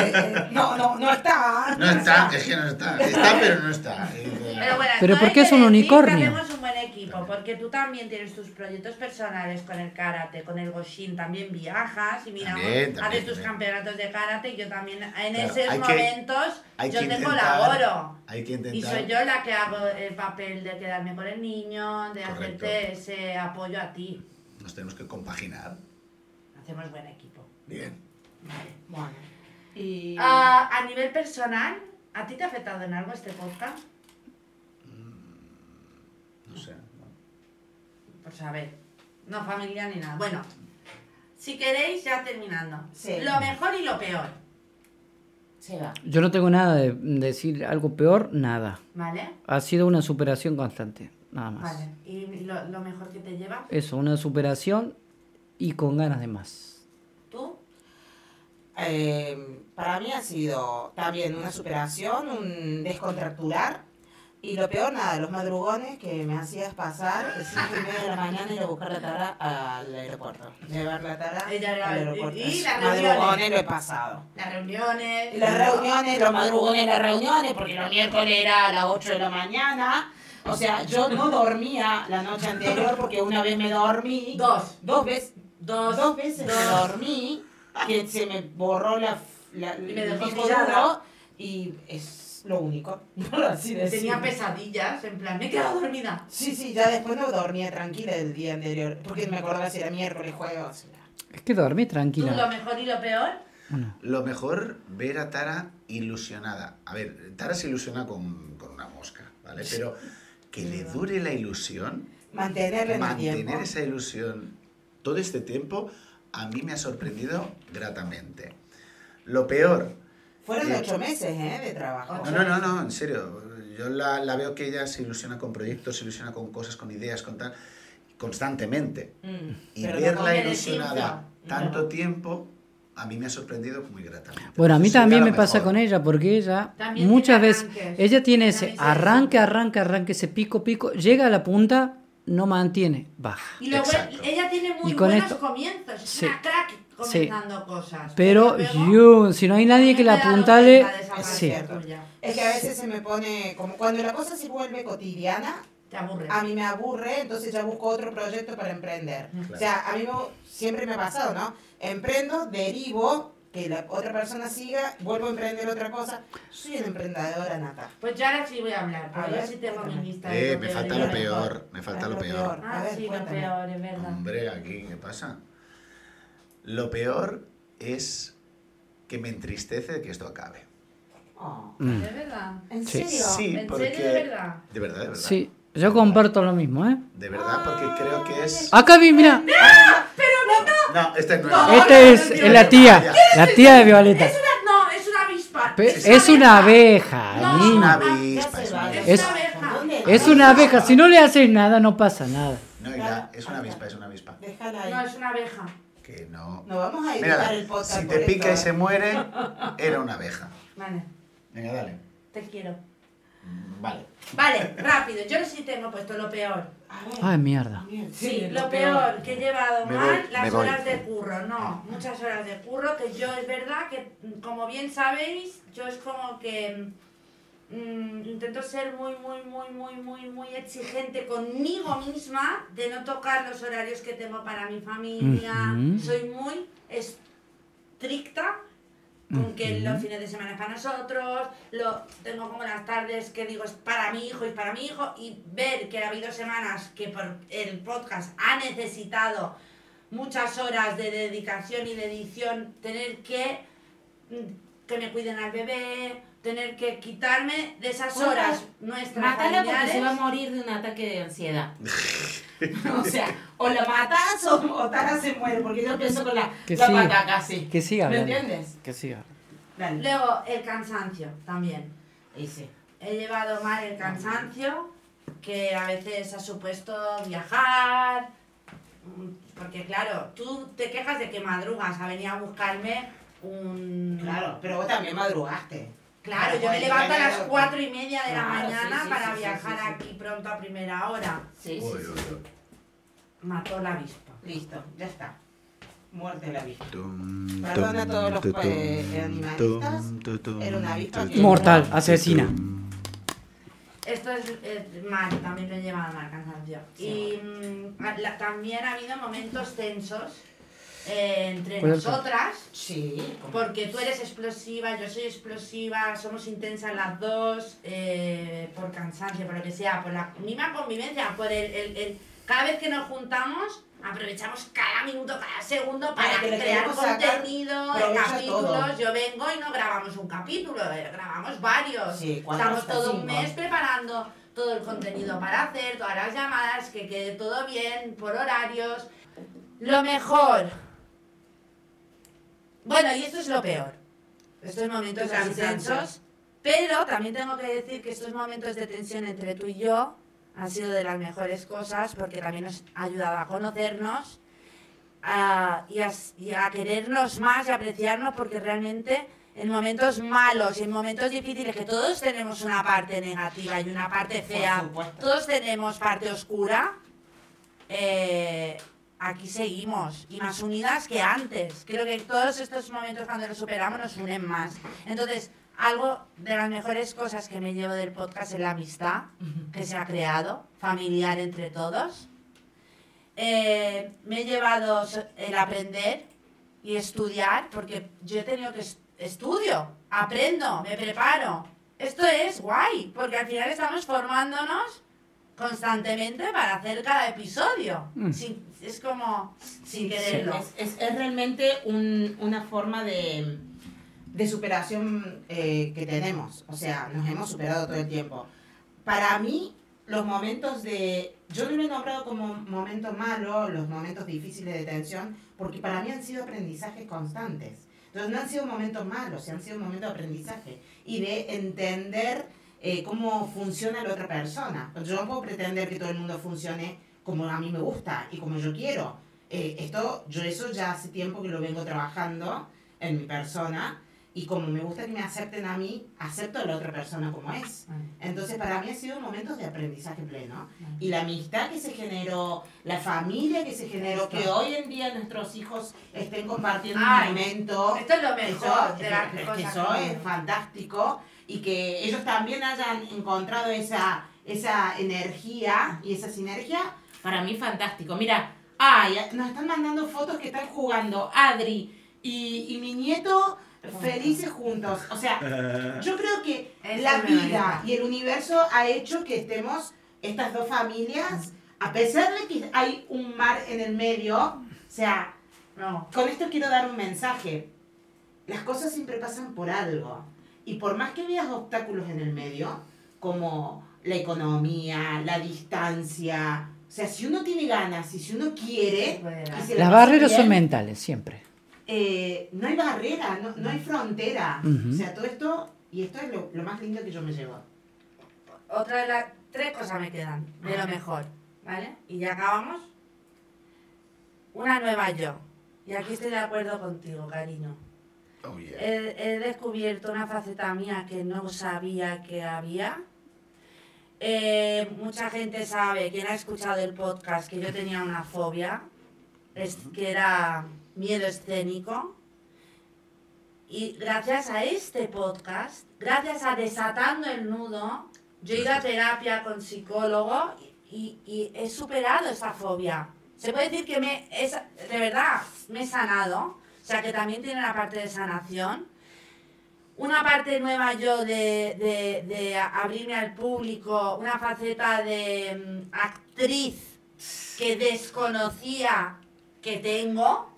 No está, es que no está. Está, pero no está. Pero ¿por qué es un unicornio? Tenemos un buen equipo, porque tú también tienes tus proyectos personales con el karate, con el Goshin, también viajas y miramos, haces tus campeonatos de karate y yo también en esos momentos yo te colaboro. Hay que intentar. Y soy yo la que hago el papel de quedarme con el niño, de hacerte ese apoyo a ti. Nos tenemos que compaginar. Hacemos buen equipo. Bien. Vale, bueno. Y... a nivel personal, ¿a ti te ha afectado en algo este podcast? No sé. Pues a ver, no familia ni nada. Bueno, si queréis, ya terminando. Sí. Lo mejor y lo peor. Se va. Yo no tengo nada de decir algo peor, nada. ¿Vale? Ha sido una superación constante, nada más. Vale. ¿Y lo mejor que te lleva? Eso, una superación y con ganas de más. ¿Tú? Para mí ha sido también una superación, un descontracturar. Y lo peor, nada, los madrugones que me hacías pasar 5:30 de la mañana ir a buscar la Tara al aeropuerto. Llevar la Tara al aeropuerto. Y las madrugones lo he pasado. Las reuniones. Los madrugones, las reuniones, porque los miércoles era a las 8 de la mañana. O sea, yo no dormía la noche anterior porque una vez me dormí. Dos veces me dormí, que se me borró y me dejó disco tirada. duro y es lo único. Así Tenía pesadillas, en plan, me he quedado dormida. Sí, ya después no dormía tranquila el día anterior, porque me acordaba si era miércoles, jueves. Es que dormí tranquila. ¿Tú lo mejor y lo peor? Bueno. Lo mejor, ver a Tara ilusionada. A ver, Tara se ilusiona con una mosca, ¿vale? Pero que le dure la ilusión, mantener esa ilusión todo este tiempo, a mí me ha sorprendido gratamente. Lo peor... Fueron 8 meses, de trabajo. No, en serio. Yo la veo que ella se ilusiona con proyectos, se ilusiona con cosas, con ideas, con tal, constantemente. Y verla ilusionada tanto tiempo, a mí me ha sorprendido muy gratamente. Bueno, a mí Será también lo me pasa mejor. con ella, porque ella También muchas tiene veces, arranques. ella tiene Ella ese me dice arranque, ese pico, llega a la punta, no mantiene, baja. Y luego Exacto. ella tiene muy Y con buenos esto- comienzos, es sí, una crack comenzando cosas. Pero luego, si no hay nadie que no la me he dado apuntale, cuenta de esa parte sí. tuya. Es que a veces se me pone, como cuando la cosa se vuelve cotidiana, Te aburre. a mí me aburre, entonces ya busco otro proyecto para emprender. Claro. O sea, a mí siempre me ha pasado, ¿no? Emprendo, derivo, que la otra persona siga, vuelvo a emprender otra cosa. Soy una emprendedora nata. Pues yo ahora sí voy a hablar, A porque ver, yo sí tengo mi cuéntame. lista de Me peor falta y lo mejor. peor, me falta lo peor. A Ah, ver, sí, lo cuéntame. peor, es verdad. Hombre, aquí, ¿qué pasa? Lo peor es que me entristece que esto acabe. Oh, Mm. ¿De verdad? ¿En Sí. serio? Sí, ¿En porque... serio, de verdad? De verdad, de verdad. Sí, yo comparto lo mismo, ¿eh? De verdad, porque creo que es... Acá vi, mira, No, este no No, es... esta es la tía de Violeta. No, es una avispa. Es una abeja, No, niña. una ¿qué avispa, hace, es una vale? avispa. Es- una abeja. ¿Dónde? Es una abeja, si no le haces nada, no pasa nada. No, Hila, es una avispa, es una avispa. Déjala ahí. No, es una abeja. Que no... No vamos a editar Mírala, el podcast. si por te pica y esto, se muere, era una abeja. Vale, Venga, dale. te quiero. Vale. Vale, rápido. Yo sí tengo puesto lo peor. A ver. Ay, mierda. Sí, lo peor, que he llevado Me mal voy, las me voy. horas de curro, no, muchas horas de curro, que yo es verdad que, como bien sabéis, yo es como que intento ser muy exigente conmigo misma de no tocar los horarios que tengo para mi familia, Ujú. soy muy estricta con que los fines de semana es para nosotros, tengo como las tardes que digo es para mi hijo y ver que ha habido semanas que por el podcast ha necesitado muchas horas de dedicación y de edición, tener que me cuiden al bebé, tener que quitarme de esas horas nuestras Mátala porque familiares. se va a morir de un ataque de ansiedad. O sea, o la matas o Tara se muere, porque yo pienso con la Que pataca siga, así. que siga ¿Me hablando. entiendes? Que siga. Dale. Luego, el cansancio también. Y sí. He llevado mal el cansancio, que a veces ha supuesto viajar, porque claro, tú te quejas de que madrugas a venir a buscarme un... Claro, pero vos también madrugaste. Claro, yo me Pues, levanto a las claro. 4:30 de la Claro, mañana sí, sí, para sí, sí, viajar sí, sí. aquí pronto a primera hora. Sí, Uy, uy, uy. Mató la avispa. Listo, ya está. Muerte la avispa. Tum, Perdona a tum, todos los tum, animalistas. tum, tum, Era una avispa tum, que- tum, Mortal, tum, asesina. tum. Esto es mal, también lo he llevado mal cansancio. Y también ha habido momentos tensos entre Puede ser. nosotras. Sí. Porque tú eres explosiva, yo soy explosiva, somos intensas las dos, por cansancio, por lo que sea, por la misma convivencia, por cada vez que nos juntamos, aprovechamos cada minuto, cada segundo para Para que le crear queremos sacar contenido, provecho a capítulos. todo. Yo vengo y no grabamos un capítulo, grabamos varios. Sí, 4 Estamos hasta todo un 5. mes preparando todo el contenido para hacer, todas las llamadas, que quede todo bien, por horarios. Lo mejor. Bueno, y esto es lo peor. Estos momentos Tu así cansancio. tensos. Pero también tengo que decir que estos momentos de tensión entre tú y yo han sido de las mejores cosas porque también nos ha ayudado a conocernos y a querernos más y apreciarnos porque realmente en momentos malos y en momentos difíciles que todos tenemos una parte negativa y una parte fea, supuesto. todos tenemos parte oscura, aquí seguimos y más unidas que antes. Creo que todos estos momentos cuando los superamos nos unen más. Entonces, algo de las mejores cosas que me llevo del podcast es la amistad que se ha creado, familiar entre todos. Me he llevado el aprender y estudiar, porque yo he tenido que estudio, aprendo, me preparo. Esto es guay, porque al final estamos formándonos constantemente para hacer cada episodio. Es como sin quererlo. Es realmente una forma de superación que tenemos. O sea, nos hemos superado todo el tiempo. Para mí, los momentos yo no lo he nombrado como momentos malos, los momentos difíciles de tensión, porque para mí han sido aprendizajes constantes. Entonces no han sido momentos malos, han sido momentos de aprendizaje y de entender cómo funciona la otra persona. Yo no puedo pretender que todo el mundo funcione como a mí me gusta y como yo quiero. Eso ya hace tiempo que lo vengo trabajando en mi persona. Y como me gusta que me acepten a mí, acepto a la otra persona como es. Entonces, para mí ha sido momentos de aprendizaje pleno. Y la amistad que se generó, la familia que se generó, que hoy en día nuestros hijos estén compartiendo un momento. Esto es lo mejor de las que cosas eso que- es fantástico. Y que ellos también hayan encontrado esa energía y esa sinergia, para mí fantástico. Mira, nos están mandando fotos que están jugando Adri y mi nieto felices juntos. O sea, yo creo que Eso la me vida gusta. y el universo ha hecho que estemos estas dos familias, a pesar de que hay un mar en el medio. O sea, No. con esto quiero dar un mensaje. Las cosas siempre pasan por algo. Y por más que veas obstáculos en el medio, como la economía, la distancia, o sea, si uno tiene ganas y si uno quiere... y se la Las pasa barreras son bien, mentales, siempre. no hay barrera, no hay frontera. Ujú. O sea, todo esto, y esto es lo más lindo que yo me llevo. Otra de las 3 cosas me quedan, de lo mejor, ¿vale? Y ya acabamos. Una nueva yo. Y aquí estoy de acuerdo contigo, cariño. Oh, yeah. He descubierto una faceta mía que no sabía que había. Mucha gente sabe, quien ha escuchado el podcast, que yo tenía una fobia, que era miedo escénico. Y gracias a este podcast, gracias a Desatando el Nudo, yo he ido a terapia con psicólogo y he superado esa fobia. Se puede decir que de verdad me he sanado, o sea que también tiene una parte de sanación. Una parte nueva yo de abrirme al público, una faceta de actriz que desconocía que tengo.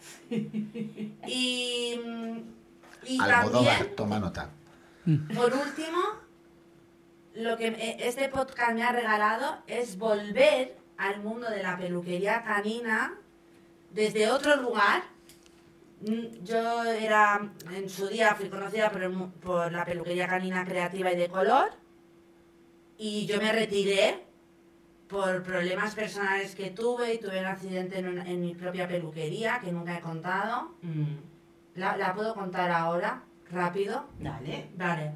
Y Almodóvar, también, toma nota. por último, lo que este podcast me ha regalado es volver al mundo de la peluquería canina desde otro lugar. Yo en su día fui conocida por la peluquería canina creativa y de color, y yo me retiré por problemas personales que tuve, y tuve un accidente en mi propia peluquería que nunca he contado. ¿La puedo contar ahora? Rápido. Dale. Vale.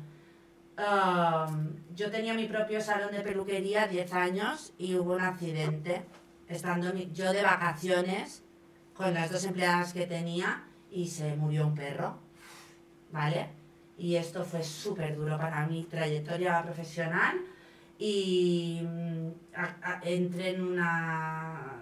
Yo tenía mi propio salón de peluquería 10 años y hubo un accidente estando yo de vacaciones con las 2 empleadas que tenía y se murió un perro, ¿vale? Y esto fue súper duro para mi trayectoria profesional y entré en una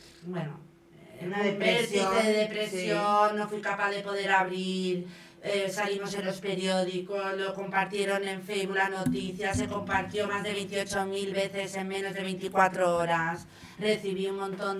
depresión, vértice de depresión, no fui capaz de poder abrir. Salimos en los periódicos, lo compartieron en Facebook, la noticia, se compartió más de 28.000 veces en menos de 24 horas. Recibí un montón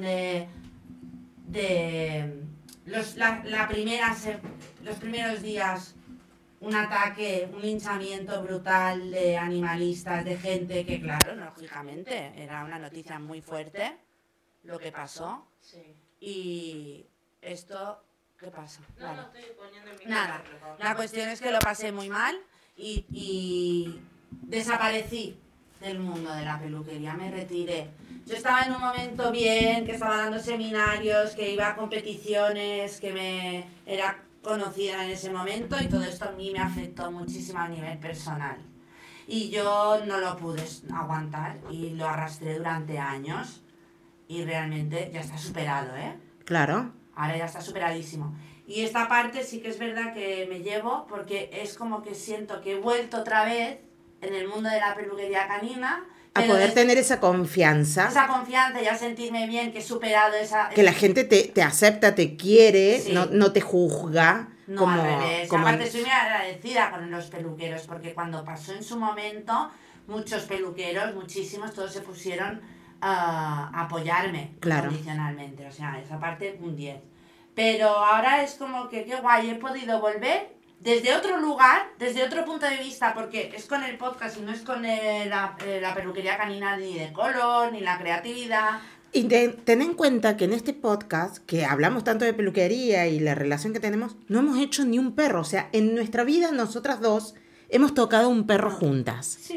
los primeros días, un ataque, un linchamiento brutal de animalistas, de gente que, claro, lógicamente, era una noticia muy fuerte lo que pasó. Sí. Y esto... ¿Qué pasa? No, Vale. no estoy poniendo mi Nada, la cuestión es que lo pasé muy mal y desaparecí del mundo de la peluquería, me retiré. Yo estaba en un momento bien, que estaba dando seminarios, que iba a competiciones, que era conocida en ese momento, y todo esto a mí me afectó muchísimo a nivel personal. Y yo no lo pude aguantar y lo arrastré durante años y realmente ya está superado, ¿eh? Claro. Ahora ya está superadísimo. Y esta parte sí que es verdad que me llevo porque es como que siento que he vuelto otra vez en el mundo de la peluquería canina. A poder tener esa confianza. Esa confianza y a sentirme bien, que he superado esa... Que la gente te acepta, te quiere, Sí. no te juzga. No, como, al revés. como Aparte estoy muy agradecida con los peluqueros porque cuando pasó en su momento, muchos peluqueros, muchísimos, todos se pusieron a apoyarme Claro. condicionalmente. O sea, esa parte un 10. Pero ahora es como que qué guay, he podido volver desde otro lugar, desde otro punto de vista, porque es con el podcast y no es con la peluquería canina ni de color, ni la creatividad. Y ten en cuenta que en este podcast, que hablamos tanto de peluquería y la relación que tenemos, no hemos hecho ni un perro. O sea, en nuestra vida nosotras dos hemos tocado un perro juntas. Sí.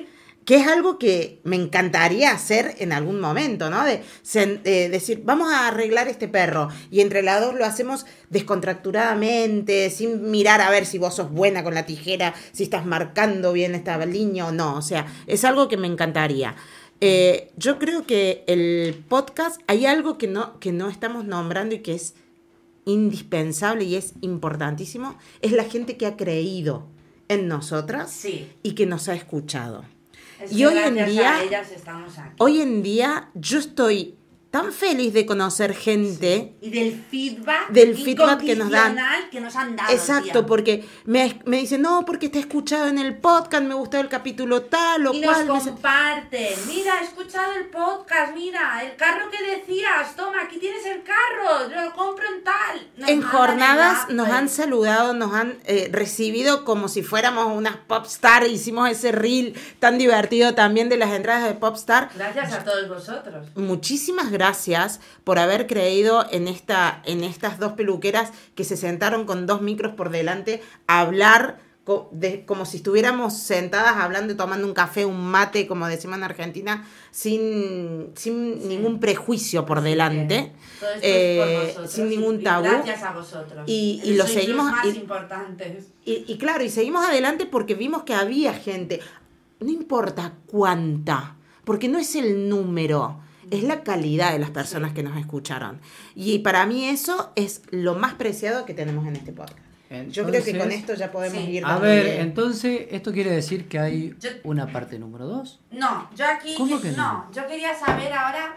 que es algo que me encantaría hacer en algún momento, ¿no? De decir, vamos a arreglar este perro. Y entre las dos lo hacemos descontracturadamente, sin mirar a ver si vos sos buena con la tijera, si estás marcando bien esta línea o no. O sea, es algo que me encantaría. Yo creo que el podcast, hay algo que no estamos nombrando y que es indispensable y es importantísimo, es la gente que ha creído en nosotras Sí. y que nos ha escuchado. Es Y que hoy en gracias día- a ellas estamos aquí. Hoy en día yo estoy tan feliz de conocer gente. Y del feedback, Que nos dan. incondicional que nos han dado. Exacto, tía. porque me dicen, no, porque te he escuchado en el podcast, me gustó el capítulo tal o Y nos cual. comparten. Mira, he escuchado el podcast, mira, el carro que decías, toma, aquí tienes el carro, yo lo compro en tal. Nos En mandan jornadas enlaces. nos han saludado, nos han recibido como si fuéramos unas popstar. Hicimos ese reel tan divertido también de las entradas de popstar. Gracias a todos vosotros. Muchísimas gracias por haber creído en estas dos peluqueras que se sentaron con 2 micros por delante a hablar como si estuviéramos sentadas hablando y tomando un café, un mate, como decimos en Argentina, sin ningún prejuicio por delante, Todo esto es por vosotros sin ningún y tabú. gracias a vosotros. Y lo Sois seguimos- los más y- importantes. Y claro, y seguimos adelante porque vimos que había gente, no importa cuánta, porque no es el número, es la calidad de las personas que nos escucharon. Y para mí eso es lo más preciado que tenemos en este podcast. Yo creo que con Entonces, esto ya podemos sí. ir. A dándole- ver, entonces, ¿esto quiere decir que hay Yo- una parte número 2? No, yo aquí. ¿Cómo que no? Yo quería saber ahora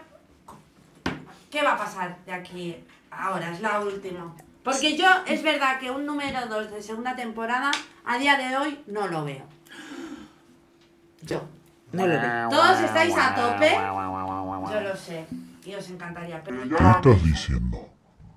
qué va a pasar de aquí ahora, es la última. Porque yo, es verdad que un número 2 de segunda temporada, a día de hoy, no lo veo. Yo. No lo veo. Todos estáis a tope, yo lo sé, y os encantaría. Pero ¿Qué estás diciendo?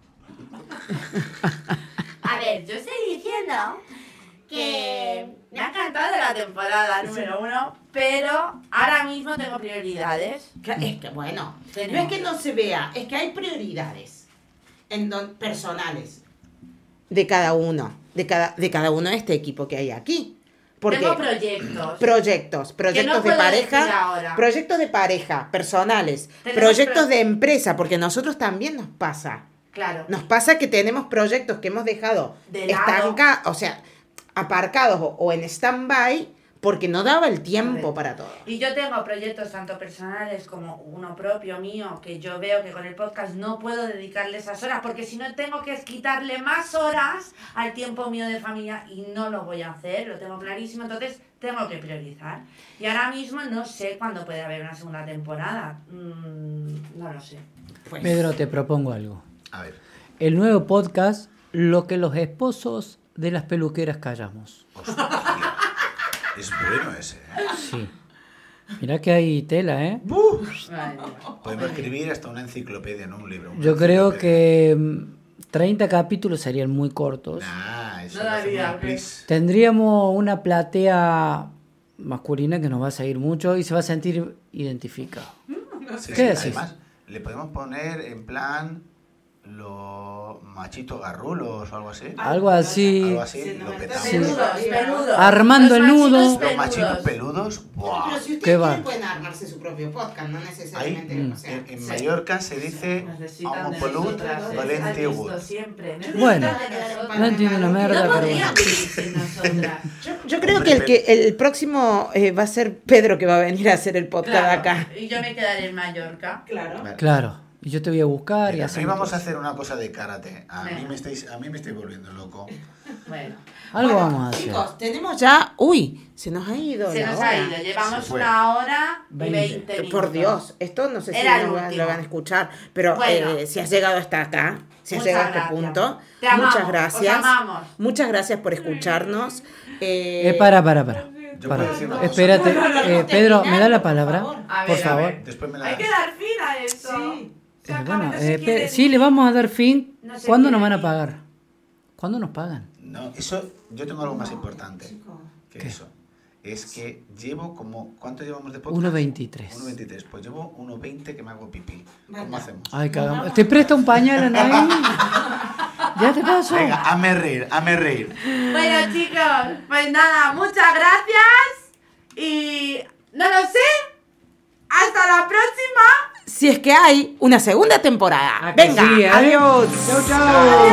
a ver, yo estoy diciendo que me ha encantado la temporada número 1, pero ahora mismo tengo prioridades. Es que bueno, no Tenemos. es que no se vea, es que hay prioridades personales de cada uno, de cada uno de este equipo que hay aquí. Porque Tengo proyectos. proyectos Que no de puedo decir pareja, ahora. proyectos de pareja, personales, Tenemos proyectos pro- de empresa, porque a nosotros también nos pasa. Claro. Nos pasa que tenemos proyectos que hemos dejado De lado. o sea, aparcados o en stand-by porque no daba el tiempo Correcto. para todo. Y yo tengo proyectos tanto personales como uno propio mío, que yo veo que con el podcast no puedo dedicarle esas horas, porque si no tengo que quitarle más horas al tiempo mío de familia y no lo voy a hacer, lo tengo clarísimo, entonces tengo que priorizar. Y ahora mismo no sé cuándo puede haber una segunda temporada, no lo sé. Pues, Pedro, te propongo algo. A ver, El nuevo podcast, lo que los esposos de las peluqueras callamos. hostia, es bueno ese, ¿eh? Sí. Mirá que hay tela, ¿eh? Ay, Dios. Podemos escribir hasta una enciclopedia, no un libro. una Yo creo enciclopedia. que 30 capítulos serían muy cortos. Nah, eso No lo daría, hacemos en Plis. Tendríamos una platea masculina que nos va a seguir mucho y se va a sentir identificado. Sí, ¿Qué sí, decís? además, le podemos poner en plan los machitos garrulos o algo así. Algo así. Algo así, se nos lo está petamos. Peludos, peludos. Armando el Los nudo. machitos Los machitos peludos. peludos, ¡buah! pero si ¿Qué ustedes va? quieren pueden armarse su propio podcast, no Ahí, necesariamente. O sea, en Mallorca se dice Necesitan Homo de Pelut nosotras, ¿eh? Valente Has visto Wood. siempre. Bueno, Necesitan de nosotras. no entiendo una mierda, No pero podrían bueno. vivir sin nosotras. yo creo que el próximo va a ser Pedro que va a venir a hacer el podcast Claro, acá. y yo me quedaré en Mallorca. Claro. Claro. Y yo te voy a buscar y Pero hacemos hoy vamos a cosas. hacer una cosa de karate. A mí Venga. me estáis volviendo loco. Bueno, Algo Bueno, vamos a hacer. Chicos, tenemos ya. Uy, se nos ha ido. se la nos hora. ha ido. Llevamos Se fue. una hora y 20. 20 minutos. Por Dios, esto no sé si Era el lo último. van a escuchar, pero Bueno. si has llegado hasta acá, si has Muchas llegado a este gracias. punto, Te amamos, muchas gracias. os amamos. Muchas gracias por escucharnos. Para. Yo Para. puedo decir una cosa. Espérate, Pedro, ¿me da la palabra? A ver, Por a favor. ver. Después me la Hay que dar fin a esto. Sí. Se acaba, Bueno, no se quiere sí, ni- le vamos a dar fin. No se ¿Cuándo quiere nos van a ni- pagar? ¿Cuándo nos pagan? No, eso, yo tengo algo más importante que ¿Qué? eso. Es que llevo como, ¿cuánto llevamos de podcast? 1.23. 1.23. Pues llevo 1.20 que me hago pipí. ¿Cómo Venga. hacemos? Ay, cagamos. ¿Te presta un pañal, Anaí? ¿Ya te pasó? Venga, hazme reír, hazme reír. Bueno, chicos, pues nada, muchas gracias y No lo sé. ¡Hasta la próxima! Si es que hay una segunda temporada. Venga, Sí, adiós. Chau, chau.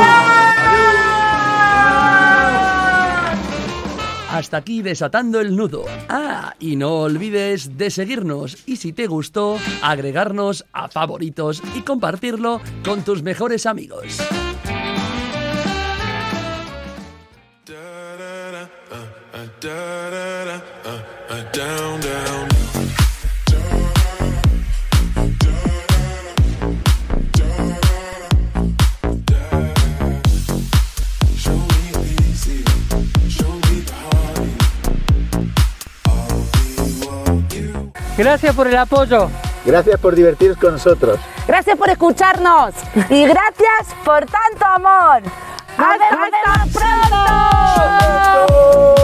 Hasta aquí Desatando el Nudo. Ah, y no olvides de seguirnos y si te gustó, agregarnos a favoritos y compartirlo con tus mejores amigos. Down, down. Gracias por el apoyo. Gracias por divertiros con nosotros. Gracias por escucharnos y gracias por tanto amor. ¡Hasta pronto!